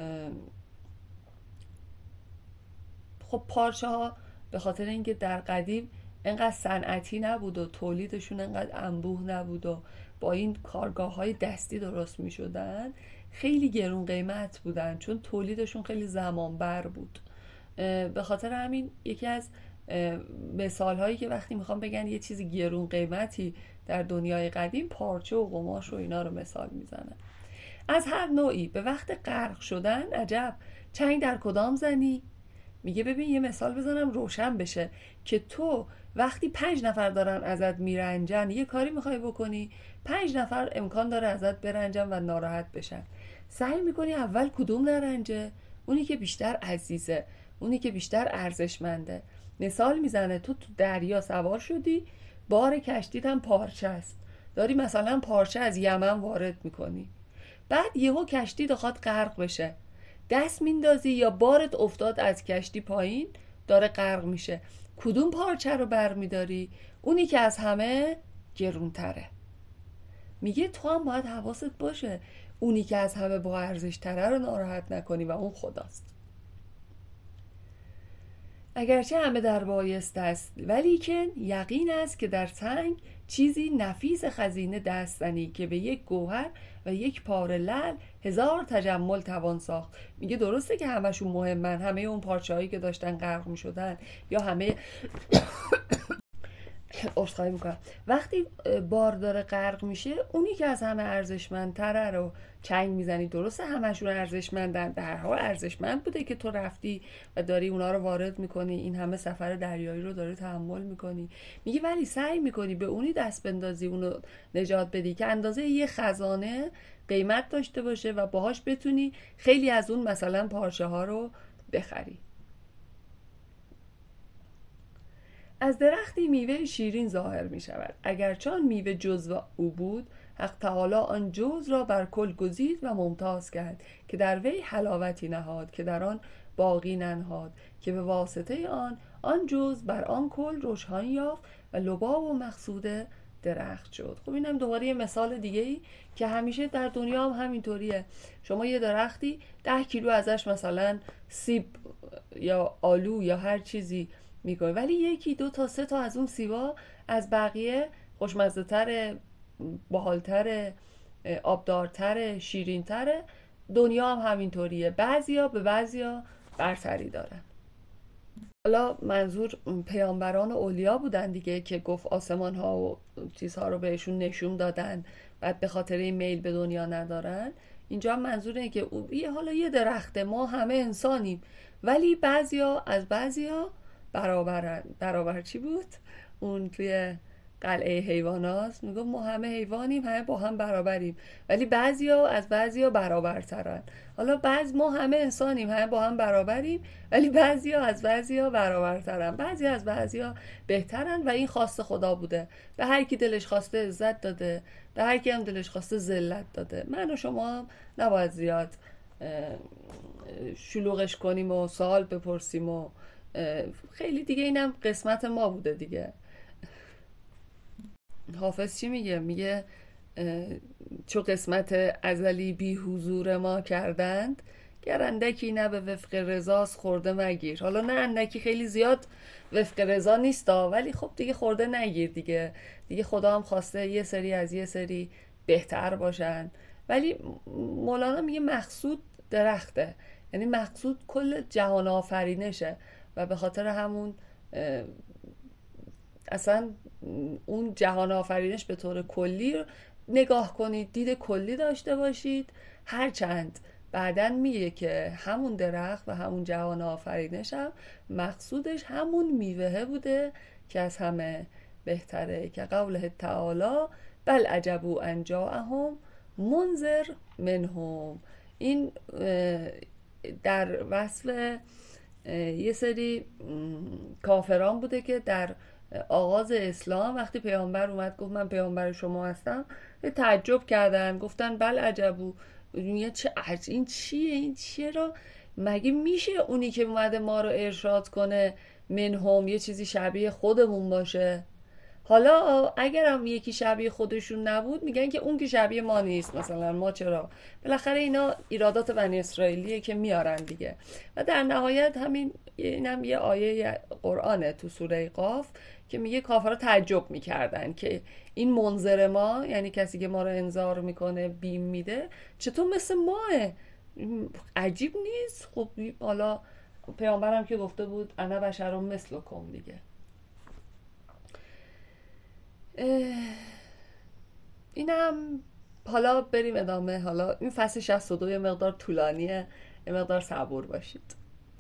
Speaker 1: خب پارچه ها به خاطر اینکه در قدیم انقدر صنعتی نبود و تولیدشون انقدر انبوه نبود و با این کارگاه های دستی درست می شدن، خیلی گرون قیمت بودن، چون تولیدشون خیلی زمان بر بود. به خاطر همین یکی از مثال هایی که وقتی میخوام بگن یه چیزی گرون قیمتی در دنیای قدیم، پارچه و قماش و اینا رو مثال میزنن. از هر نوعی به وقت غرق شدن عجب چنگ در کدام زنی؟ میگه ببین یه مثال بزنم روشن بشه که تو وقتی پنج نفر دارن ازت میرنجن، یه کاری میخوای بکنی، پنج نفر امکان داره ازت برنجن و ناراحت بشن، سعی میکنی اول کدوم نرنجه؟ اونی که بیشتر عزیزه، اونی که بیشتر ارزشمنده. مثال میزنه تو تو دریا سوار شدی، بار کشتیت هم پارچه است، داری مثلا پارچه از یمن وارد میکنی، بعد یهو کشتی دخواد غرق بشه، دست میندازی یا بارت افتاد از کشتی پایین داره غرق میشه، کدوم پارچه رو برمیداری؟ اونی که از همه گرونتره. میگه تو هم باید حواست باشه اونی که از همه با ارزش تره رو ناراحت نکنی و اون خداست. اگرچه همه در بایست است، ولی که یقین است که در تنگ چیزی نفیس خزینه دست زنی که به یک گوهر و یک پاره لعل هزار تجمل توان ساخت. میگه درسته که همشون مهمن، همه اون پارچه‌هایی که داشتن غرق می‌شدن یا همه عذرخواهی میکنم وقتی بار داره غرق میشه، اونی که از همه ارزشمندتره رو چنگ میزنی. درسته همشون ارزشمندن، به هر حال ارزشمند بوده که تو رفتی و داری اونا رو وارد میکنی، این همه سفر دریایی رو داری تحمل میکنی. میگه ولی سعی میکنی به اونی دست بندازی، اونو نجات بدی که اندازه یه خزانه قیمت داشته باشه و باهاش بتونی خیلی از اون مثلا پارچه ها رو بخری. از درختی میوه شیرین ظاهر می شود، اگرچه آن میوه جزو او بود، حق تعالی آن جزء را بر کل گزید و ممتاز کرد که در وی حلاوتی نهاد که در آن باقی ننهاد، که به واسطه آن آن جزء بر آن کل رجحان یافت و لباب و مقصود درخت شد. خب اینم دوباره یه مثال دیگه ای که همیشه در دنیا هم همینطوریه. شما یه درختی ده کیلو ازش مثلا سیب یا آلو یا هر چیزی میکنه، ولی یکی دو تا سه تا از اون سیبا از بقیه خوشمزه تره، باحالتره، آبدارتره، شیرینتره. دنیا هم همینطوریه، بعضیا به بعضیا برتری دارن. حالا منظور پیامبران و اولیا بودن دیگه که گفت آسمان ها و چیزها رو بهشون نشون دادن، بعد به خاطر این میل به دنیا ندارن. اینجا منظور اینه که یه حالا یه درخته، ما همه انسانیم، ولی بعضیا از بعضیا برابرن. برابر چی بود؟ اون توی قلعه حیوانات میگه ما همه حیوانیم، همه با هم برابریم، ولی بعضیا از بعضیا برابرترن. حالا بعض ما همه انسانیم، همه با هم برابریم، ولی بعضیا از بعضیا برابرترن، بعضیا از بعضیا بهترن و این خواست خدا بوده. به هر کی دلش خواسته عزت داده، به هر کی هم دلش خواسته ذلت داده. من و شما نباید زیاد شلوغش کنیم و سوال بپرسیم و خیلی دیگه، اینم قسمت ما بوده دیگه. حافظ چی میگه؟ میگه چو قسمت ازلی بی حضور ما کردند، گر اندکی نه به وفق رضاست خورده مگیر. حالا نه اندکی خیلی زیاد وفق رضا نیستا، ولی خب دیگه خورده نگیر دیگه. دیگه خدا هم خواسته یه سری از یه سری بهتر باشن. ولی مولانا میگه مقصود درخته، یعنی مقصود کل جهان آفرینشه و به خاطر همون اصلا اون جهان آفرینش به طور کلی نگاه کنید، دید کلی داشته باشید. هرچند بعدن میگه که همون درخت و همون جهان آفرینش هم مقصودش همون میوه بوده که از همه بهتره، که قوله تعالی بل عجبوا ان جاءهم منذر منهم. این در وصف یه سری کافران بوده که در آغاز اسلام وقتی پیامبر اومد گفت من پیامبر شما هستم، تعجب کردن، گفتن بل عجبو، این چیه؟ این چیه را مگه میشه اونی که اومده ما رو ارشاد کنه منهم یه چیزی شبیه خودمون باشه؟ حالا اگر هم یکی شبیه خودشون نبود میگن که اون که شبیه ما نیست، مثلا ما چرا؟ بالاخره اینا ایرادات بنی اسرائیلیه که میارن دیگه. و در نهایت همین اینم یه آیه قرآنه تو سوره قاف که میگه کافرها تعجب میکردن که این منذر ما، یعنی کسی که ما رو انذار میکنه، بیم میده، چطور مثل ماه؟ عجیب نیست؟ خب حالا پیامبرم که گفته بود انا بشرم مثلکم دیگه. اینم حالا بریم ادامه. حالا این فصل شصت و دو یه مقدار طولانیه، یه مقدار صبور باشید.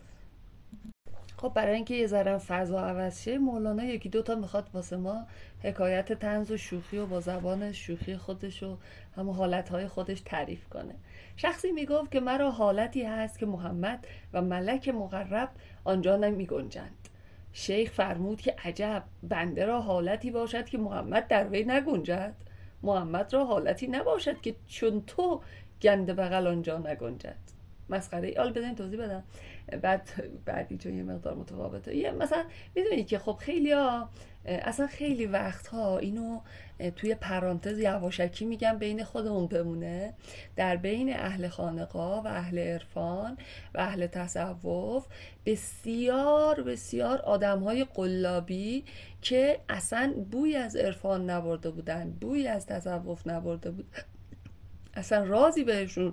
Speaker 1: خب برای اینکه یه ذره فضا عوض شه، مولانا یکی دوتا میخواد واسه ما حکایت طنز و شوخی و با زبان شوخی خودش و همون حالتهای خودش تعریف کنه. شخصی میگفت که مرا حالتی هست که محمد و ملک مقرب آنجا نمیگنجند. شیخ فرمود که عجب، بنده را حالتی باشد که محمد در وی نگنجد؟ محمد را حالتی نباشد که چون تو گنده بغل آنجا نگنجد. مسخره ای. آل بدین توضیح بدم بعد بعدی چون یه مقدار متفاوته. یه مثلا میدونید که خب خیلی ها اصلا خیلی وقتها اینو توی پرانتز یواشکی میگم بین خودمون بمونه، در بین اهل خانقاه و اهل عرفان و اهل تصوف بسیار بسیار آدمهای قلابی که اصلا بوی از عرفان نبرده بودن، بوی از تصوف نبرده بود، اصلا رازی بهشون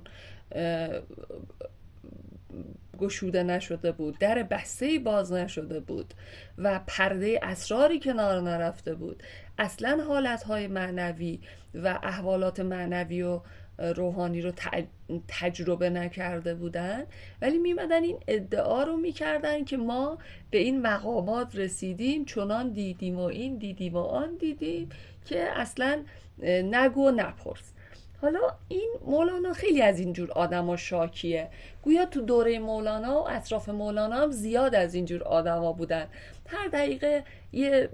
Speaker 1: گشوده نشده بود، در بسته‌ای باز نشده بود و پرده اسراری کنار نرفته بود، اصلا حالتهای معنوی و احوالات معنوی و روحانی رو تجربه نکرده بودن، ولی میمدن این ادعا رو میکردن که ما به این مقامات رسیدیم، چنان دیدیم و این دیدیم و آن دیدیم که اصلا نگو و نپرس. حالا این مولانا خیلی از اینجور آدما شاکیه، گویا تو دوره مولانا و اطراف مولانا هم زیاد از اینجور آدما بودن. هر دقیقه یه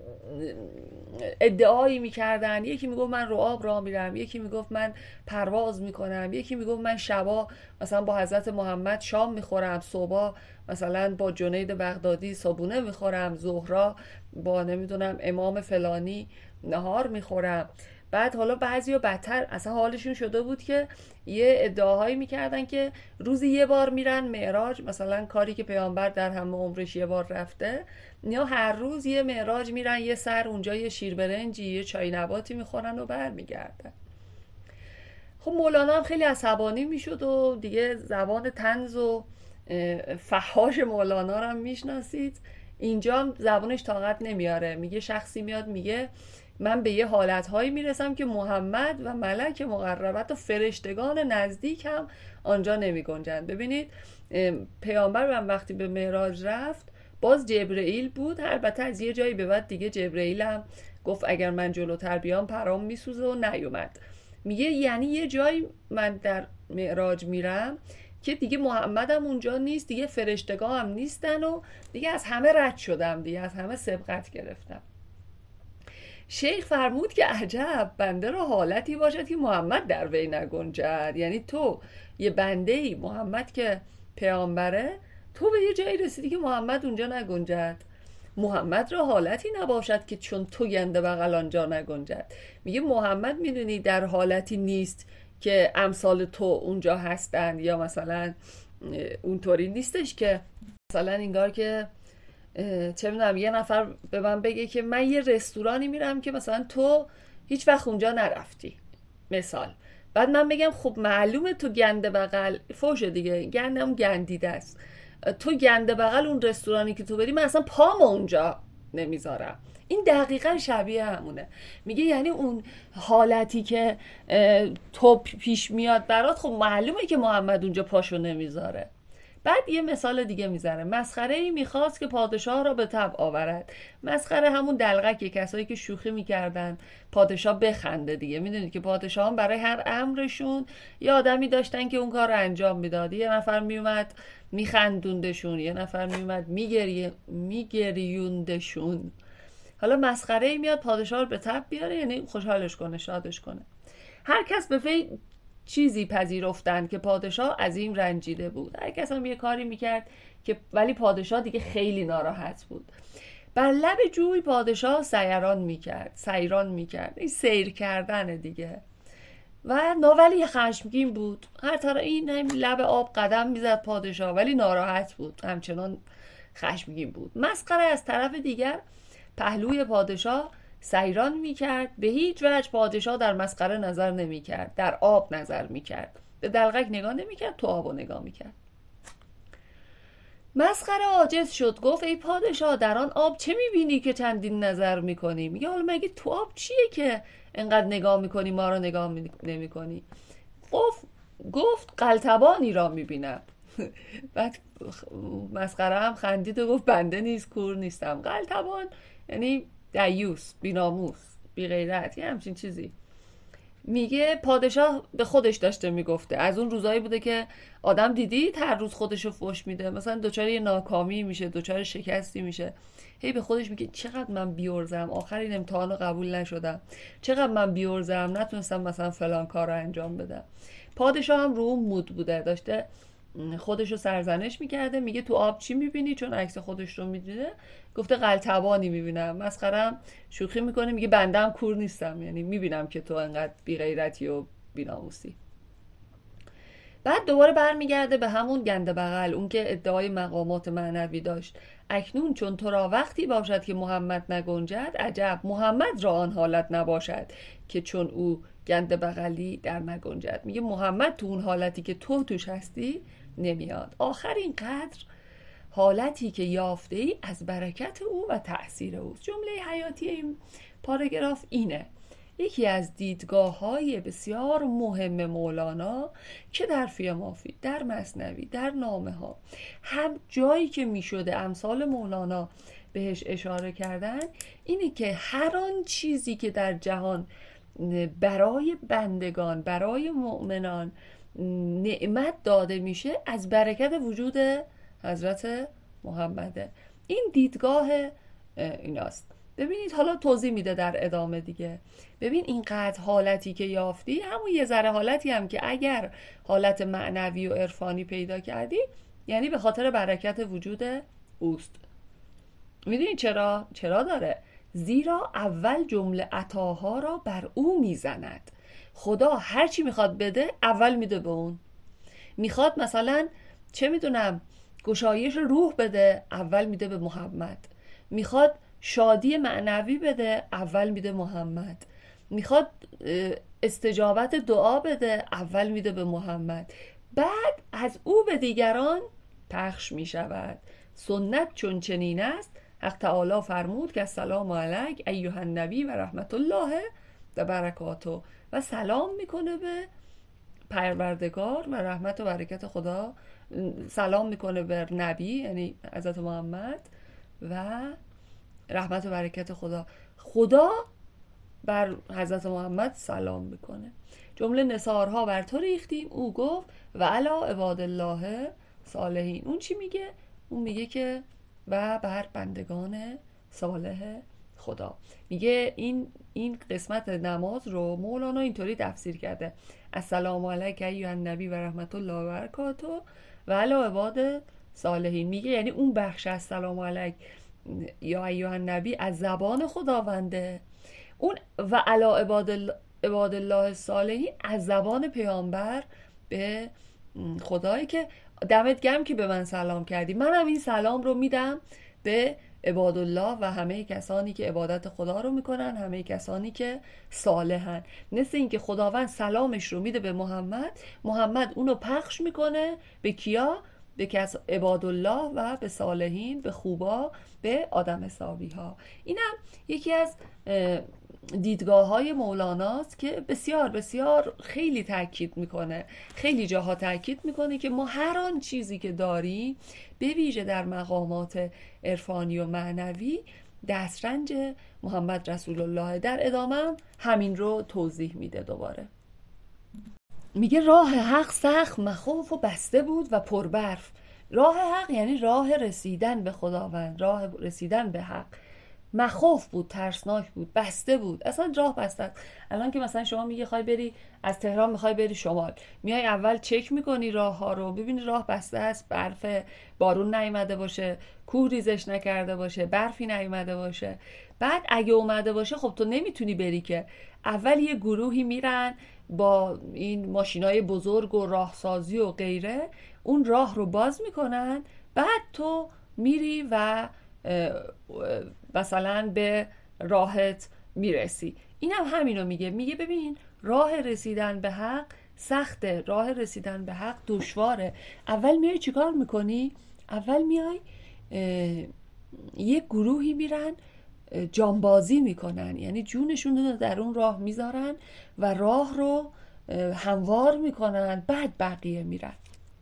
Speaker 1: ادعایی میکردن، یکی میگفت من رعاب راه میرم، یکی میگفت من پرواز میکنم، یکی میگفت من شبا مثلا با حضرت محمد شام میخورم، صبح مثلا با جنید بغدادی صبونه میخورم، ظهرا با نمیدونم امام فلانی نهار میخورم. بعد حالا بعضی و بدتر اصلا حالشون شده بود که یه ادعاهایی میکردن که روزی یه بار میرن معراج، مثلا کاری که پیامبر در همه عمرش یه بار رفته، یا هر روز یه معراج میرن یه سر اونجا یه شیر برنجی یه چای نباتی میخورن و برمیگردن. خب مولانا هم خیلی عصبانی میشد و دیگه زبان طنز و فحاش مولانا رو هم میشناسید، اینجا هم زبانش طاقت نمیاره. میگه شخصی میاد میگه من به یه حالتهایی میرسم که محمد و ملک مقربت و فرشتگان نزدیک هم آنجا نمی گنجند. ببینید پیامبر هم وقتی به معراج رفت باز جبرئیل بود، البته از یه جایی به بعد دیگه جبرئیل هم گفت اگر من جلوتر بیام پرام میسوزه و نیومد. میگه یعنی یه جایی من در معراج میرم که دیگه محمدم اونجا نیست، دیگه فرشتگان هم نیستن و دیگه از همه رد شدم، دیگه از همه سبقت گرفتم. شیخ فرمود که عجب، بنده را حالتی باشد که محمد در وی نگنجد. یعنی تو یه بنده ای، محمد که پیامبره، تو به یه جایی رسیدی که محمد اونجا نگنجد. محمد را حالتی نباشد که چون تو گنده بغل آنجا نگنجد. میگه محمد میدونی در حالتی نیست که امثال تو اونجا هستن، یا مثلا اونطوری نیستش که مثلا انگار که چه میدونم یه نفر به من بگه که من یه رستورانی میرم که مثلا تو هیچ وقت اونجا نرفتی مثال، بعد من بگم خب معلومه تو گنده بغل، فوش دیگه، گنده هم گندیده است، تو گنده بغل اون رستورانی که تو بری من اصلا پام اونجا نمیذارم. این دقیقا شبیه همونه. میگه یعنی اون حالتی که تو پیش میاد برات، خب معلومه که محمد اونجا پاشو نمیذاره. بعد یه مثال دیگه میزنه، مسخره ای میخواست که پادشاه را به تب آورد. مسخره همون دلغکه، کسایی که شوخی میکردن پادشاه بخنده دیگه. میدونید که پادشاهان برای هر امرشون یه آدمی داشتن که اون کار رو انجام میداد. یه نفر میومد میخندوندشون، یه نفر میومد میگری میگریوندشون. حالا مسخره ای میاد پادشاه رو به تب بیاره، یعنی خوشحالش کنه، شادش کنه. هر کس به فی چیزی پذیرفتند که پادشاه عظیم رنجیده بود. هر کس هم یه کاری میکرد که ولی پادشاه دیگه خیلی ناراحت بود. بر لب جوی پادشاه سیران میکرد سیران میکرد این سیر کردن دیگه. و ناولی خشمگین بود، هر طرف این هم لب آب قدم میزد پادشاه، ولی ناراحت بود، همچنان خشمگین بود. مسخره از طرف دیگر پهلوی پادشاه سیران میکرد، به هیچ وجه پادشاه در مسخره نظر نمیکرد، در آب نظر میکرد، به دلقک نگاه نمیکرد، تو آب نگاه میکرد. مسخره عاجز شد، گفت ای پادشاه در آن آب چه میبینی که چندین نظر میکنی؟ میگه حالا مگه تو آب چیه که انقدر نگاه میکنی ما رو نگاه نمیکنی؟ گفت گفت قلتبانی را میبینم. بعد مسخره هم خندید و گفت بنده نیز کور نیستم. قلتبان یعنی دیوس، بی‌ناموس، بی‌غیرت، یه همچین چیزی. میگه پادشاه به خودش داشته میگفته، از اون روزایی بوده که آدم دیدید هر روز خودشو فوش میده، مثلا دوچار یه ناکامی میشه، دوچار شکستی میشه، هی به خودش میگه چقدر من بیورزم، آخر این امتحانو قبول نشدم، چقدر من بیورزم نتونستم مثلا فلان کار رو انجام بدم. پادشاه هم رو اون مود بوده، داشته خودشو سرزنش میکرده. میگه تو آب چی میبینی؟ چون عکس خودش رو میدیده گفته قلتبانی میبینم. مسخرم شوخی میکنه، میگه بندم کور نیستم، یعنی میبینم که تو انقدر بی‌غیرتی و بی‌ناموسی. بعد دوباره برمیگرده به همون گنده بغل، اون که ادعای مقامات معنوی داشت. اکنون چون تو را وقتی باشد که محمد نگنجد، عجب محمد را آن حالت نباشد که چون او گنده بغلی در نگنجد. میگه محمد تو اون حالتی که تو توش هستی نمیاد. آخر اینقدر حالتی که یافته ای از برکت او و تأثیر اوست. جمله حیاتی این پاراگراف اینه: یکی از دیدگاه‌های بسیار مهم مولانا که در فی مافی، در مثنوی، در نامه‌ها، هم جایی که می‌شده امثال مولانا بهش اشاره کردن، اینه که هر آن چیزی که در جهان برای بندگان، برای مؤمنان نعمت داده میشه از برکت وجود حضرت محمده. این دیدگاه ایناست. ببینید حالا توضیح میده در ادامه دیگه. ببین اینقدر حالتی که یافتی همون یه ذره حالتی هم که اگر حالت معنوی و عرفانی پیدا کردی یعنی به خاطر برکت وجود اوست. میدونی چرا؟ چرا داره؟ زیرا اول جمله عطاها را بر او میزند. خدا هر چی میخواد بده اول میده به اون. میخواد مثلا چه میدونم گشایش روح بده اول میده به محمد. میخواد شادی معنوی بده اول میده محمد. میخواد استجابت دعا بده اول میده به محمد. بعد از او به دیگران پخش میشود. سنت چون چنین است، حق تعالی فرمود که السلام علیک ایها النبی و رحمت الله و برکاته، و سلام میکنه به پروردگار و رحمت و برکت خدا. سلام میکنه به نبی یعنی حضرت محمد و رحمت و برکت خدا. خدا بر حضرت محمد سلام میکنه. جمله نثارها بر تو ریختیم، او گفت و علی عباد الله صالحین. اون چی میگه؟ اون میگه که و بر بندگان صالح خدا. میگه این این قسمت نماز رو مولانا اینطوری تفسیر کرده: السلام علیک ایها النبی و رحمت الله و برکاته و علی عباد صالحین. میگه یعنی اون بخش از سلام علیک یا ایها النبی از زبان خداونده، اون و علی عباد عباد الله صالحین از زبان پیامبر به خدایی که دمت گرم که به من سلام کردی. منم این سلام رو میدم به عباد الله و همه کسانی که عبادت خدا رو میکنن، همه کسانی که صالحن. مثل این که خداوند سلامش رو میده به محمد، محمد اونو پخش میکنه به کیا؟ به کس عباد الله و به صالحین، به خوبا، به آدم حسابی ها. اینم یکی از دیدگاه های مولاناست که بسیار بسیار خیلی تاکید میکنه، خیلی جاها تاکید میکنه که ما هر آن چیزی که داری به ویژه در مقامات عرفانی و معنوی دسترنج محمد رسول الله. در ادامه همین رو توضیح میده. دوباره میگه راه حق سخت مخوف و بسته بود و پربرف. راه حق یعنی راه رسیدن به خداوند، راه رسیدن به حق. مخوف بود، ترسناک بود، بسته بود، اصلا راه بسته است. الان که مثلا شما میگی خواهی بری از تهران میخوای بری شمال، میای اول چک میکنی راه ها رو، ببینی راه بسته است، برف، بارون نیومده باشه، کوه ریزش نکرده باشه، برفی نیومده باشه. بعد اگه اومده باشه خب تو نمیتونی بری که. اول یه گروهی میرن با این ماشینای بزرگ و راهسازی و غیره، اون راه رو باز میکنن، بعد تو میری و مثلا به راحت میرسی. این هم همینو میگه، میگه ببین راه رسیدن به حق سخته، راه رسیدن به حق دشواره. اول میای چیکار میکنی؟ اول میای یک گروهی میرن جانبازی میکنن، یعنی جونشون رو در اون راه میذارن و راه رو هموار میکنن، بعد بقیه میرن.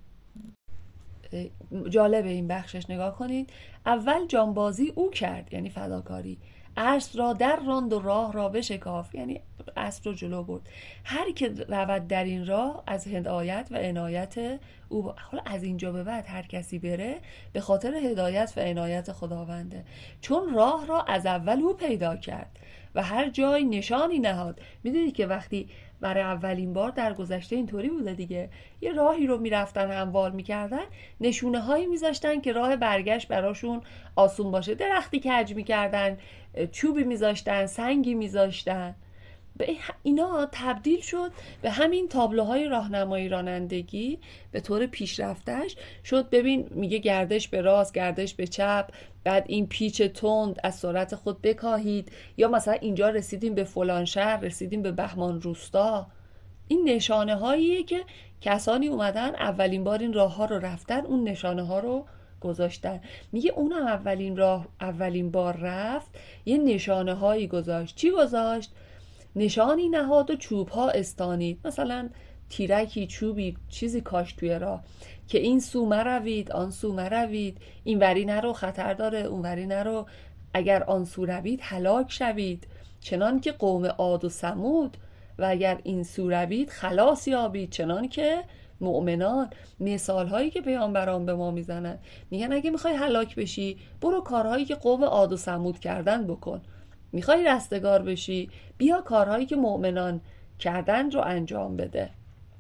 Speaker 1: جالبه این بخشش، نگاه کنید. اول جانبازی او کرد، یعنی فداکاری، اسب را در راند و راه را بشکاف، یعنی اسب رو جلو برد. هر که رود در این راه از هدایت و عنایت او با... حالا از اینجا به بعد هر کسی بره به خاطر هدایت و عنایت خداونده، چون راه را از اول او پیدا کرد و هر جای نشانی نهاد. میدونید که وقتی برای اولین بار در گذشته اینطوری بوده دیگه، یه راهی رو میرفتن هموار میکردن، نشونه هایی میذاشتن که راه برگشت براشون آسون باشه، درختی کج میکردن، چوبی میذاشتن، سنگی میذاشتن. به اینا تبدیل شد به همین تابلوهای راهنمایی رانندگی به طور پیشرفتش شد. ببین میگه گردش به راست، گردش به چپ، بعد این پیچ تند از سرعت خود بکاهید، یا مثلا اینجا رسیدیم به فلان شهر، رسیدیم به بهمان روستا. این نشانه هاییه که کسانی اومدن اولین بار این راه ها رو رفتن، اون نشانه ها رو گذاشتن. میگه اونم اولین راه اولین بار رفت یه نشانه هایی گذاشت. چی گذاشت؟ نشانی نهاد و چوب ها استانید، مثلا تیرکی، چوبی، چیزی کاش توی راه که این سو مروید، آن سو مروید، این وری نرو خطر داره، اون وری نرو، اگر آن سو روید هلاک شوید، چنان که قوم عاد و ثمود، و اگر این سو روید خلاص یابید، چنان که مؤمنان. مثال هایی که پیامبران به ما میزنن، میگن اگه میخوای هلاک بشی برو کارهایی که قوم عاد و ثمود کردن بکن، میخوای رستگار بشی بیا کارهایی که مؤمنان کردن رو انجام بده.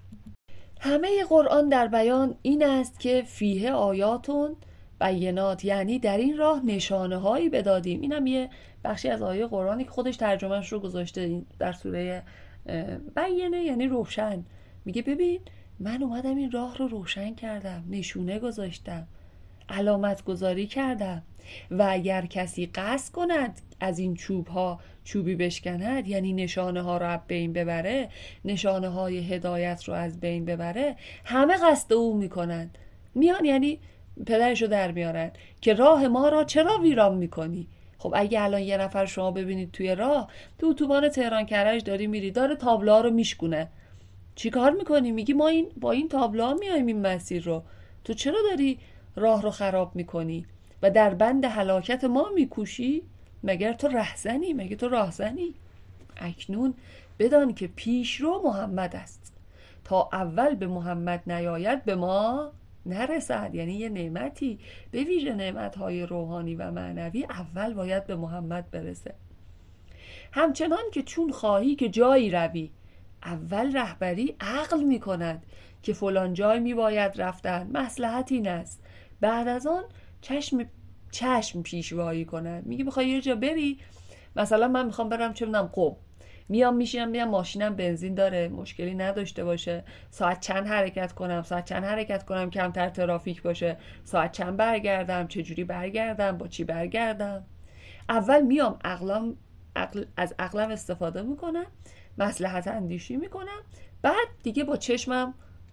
Speaker 1: همه قرآن در بیان این است که فیه آیاتون بینات، یعنی در این راه نشانه هایی بدادیم. اینم یه بخشی از آیه قرآنی که خودش ترجمهش رو گذاشته در سوره بینه، یعنی روشن. میگه ببین من اومدم این راه رو روشن کردم، نشونه گذاشتم، علامت گذاری کردم، و اگر کسی قصد کند از این چوب ها چوبی بشکند، یعنی نشانه ها رو از بین ببره، نشانه های هدایت رو از بین ببره، همه قصد او میکنند، میان یعنی پدرشو در میارن که راه ما را چرا ویران میکنی؟ خب اگه الان یه نفر شما ببینید توی راه، تو اتوبان تهران کرج داری میری، داره تابلوها رو میشکونه، چی کار میکنی؟ میگی ما این با این تابلوها میایم این مسیر رو، تو چرا داری راه رو خراب میکنی و در بند هلاکت ما میکوشی؟ مگر تو رهزنی؟ مگر تو راهزنی؟ اکنون بدان که پیش رو محمد است، تا اول به محمد نیاید به ما نرسد. یعنی یه نعمتی، به ویژه نعمتهای روحانی و معنوی، اول باید به محمد برسه. همچنان که چون خواهی که جایی روی، اول رهبری عقل می کند که فلان جای می باید رفتن، مصلحت این است، بعد از آن چشم چشم پیشوایی کند. میگه میخوای یه جا بری، مثلا من میخوام برم چه میدونم قم، میام میشینم میام ماشینم بنزین داره، مشکلی نداشته باشه، ساعت چند حرکت کنم، ساعت چند حرکت کنم کمتر ترافیک باشه، ساعت چند برگردم، چجوری برگردم، با چی برگردم. اول میام عقلم عقل از عقلم استفاده میکنم، مصلحت اندیشی میکنم، بعد دیگه با چشمم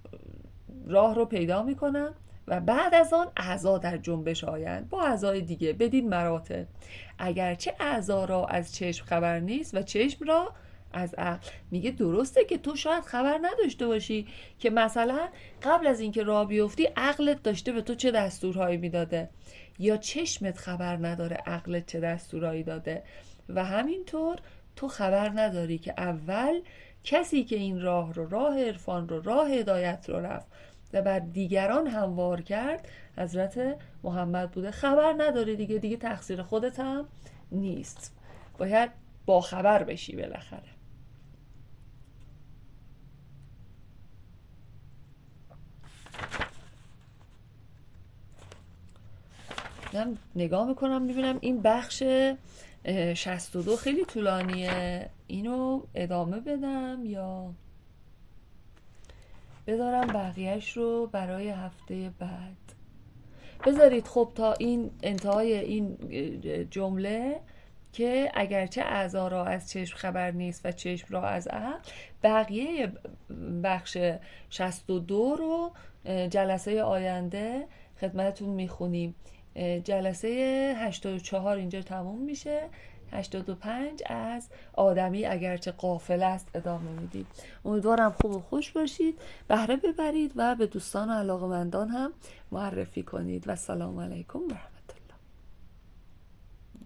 Speaker 1: راه رو پیدا میکنم و بعد از آن اعضا در جنبش آیند با اعضای دیگه بدین مراتب. اگرچه اعضا را از چشم خبر نیست و چشم را از عقل. میگه درسته که تو شاید خبر نداشته باشی که مثلا قبل از اینکه راه بیفتی عقلت داشته به تو چه دستورهایی میداده، یا چشمت خبر نداره عقلت چه دستورهایی داده، و همینطور تو خبر نداری که اول کسی که این راه رو، راه عرفان رو، راه هدایت رو رفت و بر دیگران هموار کرد حضرت محمد بوده. خبر نداری دیگه، دیگه تقصیر خودت هم نیست، باید باخبر بشی بالاخره. من نگاه میکنم میبینم این بخش شصت و دو خیلی طولانیه، اینو ادامه بدم یا بذارم بقیهش رو برای هفته بعد؟ بذارید خب تا این انتهای این جمله که اگرچه اعضا را از چشم خبر نیست و چشم را از عقل، بقیه بخش شصت و دو رو جلسه آینده خدمتتون میخونیم. جلسه هشتاد و چهار اینجا تموم میشه، هشتاد و پنج از آدمی اگرچه غافل است ادامه میدید. امیدوارم خوب و خوش باشید، بهره ببرید و به دوستان و علاقمندان هم معرفی کنید و سلام علیکم.